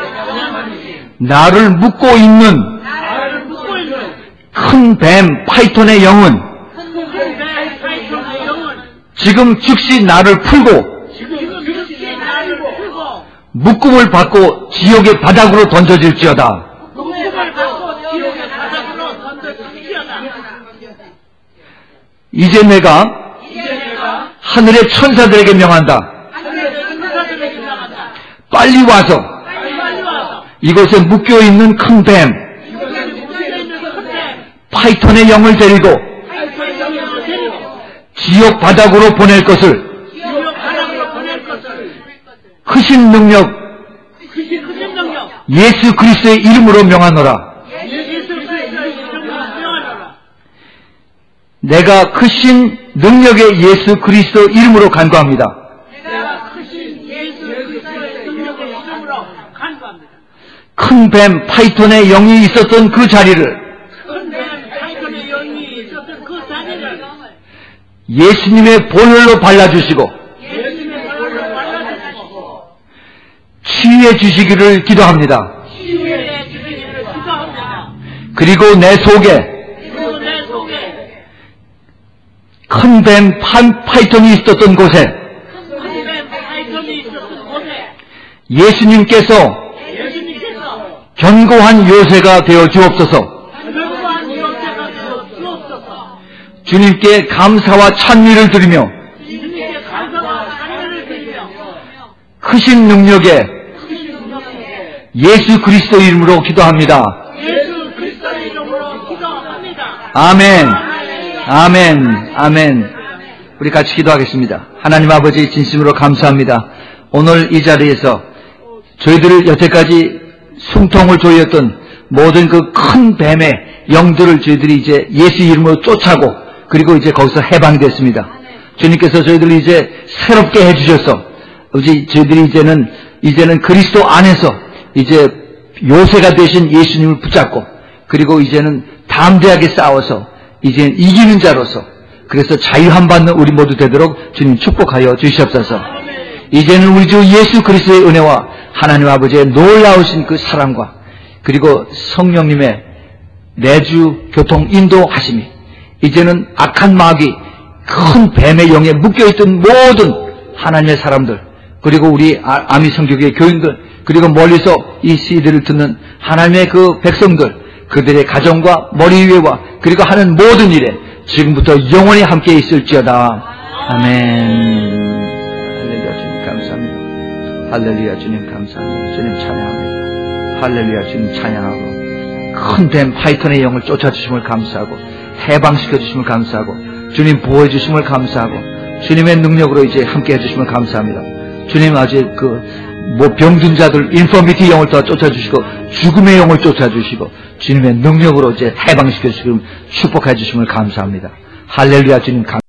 나를 묶고 있는 큰 뱀 파이톤의 영은 지금 즉시 나를 풀고 지금 즉시 나를 풀고 묶음을 받고 지옥의 바닥으로 던져질지어다. 목숨을 받고 지옥의 바닥으로 던져질지어다. 이제 내가 하늘의 천사들에게 명한다. 하늘의 천사들에게 명한다. 빨리 와서 빨리 와서 이곳에 묶여있는 큰 뱀, 이곳에 묶여있는 큰 뱀, 파이톤의 영을 데리고 파이톤의 영을 데리고 지옥 바닥으로 보낼 것을 지옥 바닥으로 보낼 것을 크신 능력 크신 능력 예수 그리스도의 이름으로 명하노라. 예수 그리스도의 이름으로 명하노라. 내가 크신 능력의 예수 그리스도 이름으로 간구합니다. 내가 크신 예수 그리스도의 능력의 이름으로 간구합니다. 큰 뱀 파이톤의 영이 있었던 그 자리를 큰 뱀 파이톤의 영이 있었던 그 자리를 예수님의 보혈로 발라주시고 예수님의 얼굴로 발라주시고 치유해 주시기를 기도합니다. 치유해 주시기를 기도합니다. 그리고 내 속에 그리고 내 속에 큰 뱀 파이톤이 있었던 곳에 큰 뱀 파이톤이 있었던 곳에 예수님께서 견고한 요새가 되어 주옵소서. 견고한 요새가 되어 주옵소서. 주님께 감사와 찬미를 드리며 주님께 감사와 찬미를 드리며 크신 능력의 예수 그리스도 이름으로 기도합니다. 예수 그리스도의 이름으로 기도합니다. 아멘. 아멘. 아멘. 우리 같이 기도하겠습니다. 하나님 아버지 진심으로 감사합니다. 오늘 이 자리에서 저희들을 여태까지 숨통을 조였던 모든 그 큰 뱀의 영들을 저희들이 이제 예수 이름으로 쫓아고 그리고 이제 거기서 해방됐습니다. 주님께서 저희들을 이제 새롭게 해주셔서 이제 저희들이 이제는 그리스도 안에서 이제 요새가 되신 예수님을 붙잡고 그리고 이제는 담대하게 싸워서 이제 이기는 자로서 그래서 자유함 받는 우리 모두 되도록 주님 축복하여 주시옵소서. 이제는 우리 주 예수 그리스도의 은혜와 하나님 아버지의 놀라우신 그 사랑과 그리고 성령님의 내주 교통 인도하심이 이제는 악한 마귀 큰 뱀의 영에 묶여있던 모든 하나님의 사람들 그리고 우리 아미 성교교의 교인들 그리고 멀리서 이 CD를 듣는 하나님의 그 백성들 그들의 가정과 머리 위에와 그리고 하는 모든 일에 지금부터 영원히 함께 있을지어다. 아멘. 할렐루야 주님 감사합니다. 할렐루야 주님 감사합니다. 주님 찬양합니다. 할렐루야 주님 찬양하고 큰 뱀 파이톤의 영을 쫓아주심을 감사하고 해방시켜주심을 감사하고 주님 보호해주심을 감사하고 주님의 능력으로 이제 함께 해주심을 감사합니다. 주님 아직 병든 자들 인포미티 영을 더 쫓아주시고 죽음의 영을 쫓아주시고 주님의 능력으로 이제 해방시켜주시고 축복해 주심을 감사합니다. 할렐루야 주님 감사합니다.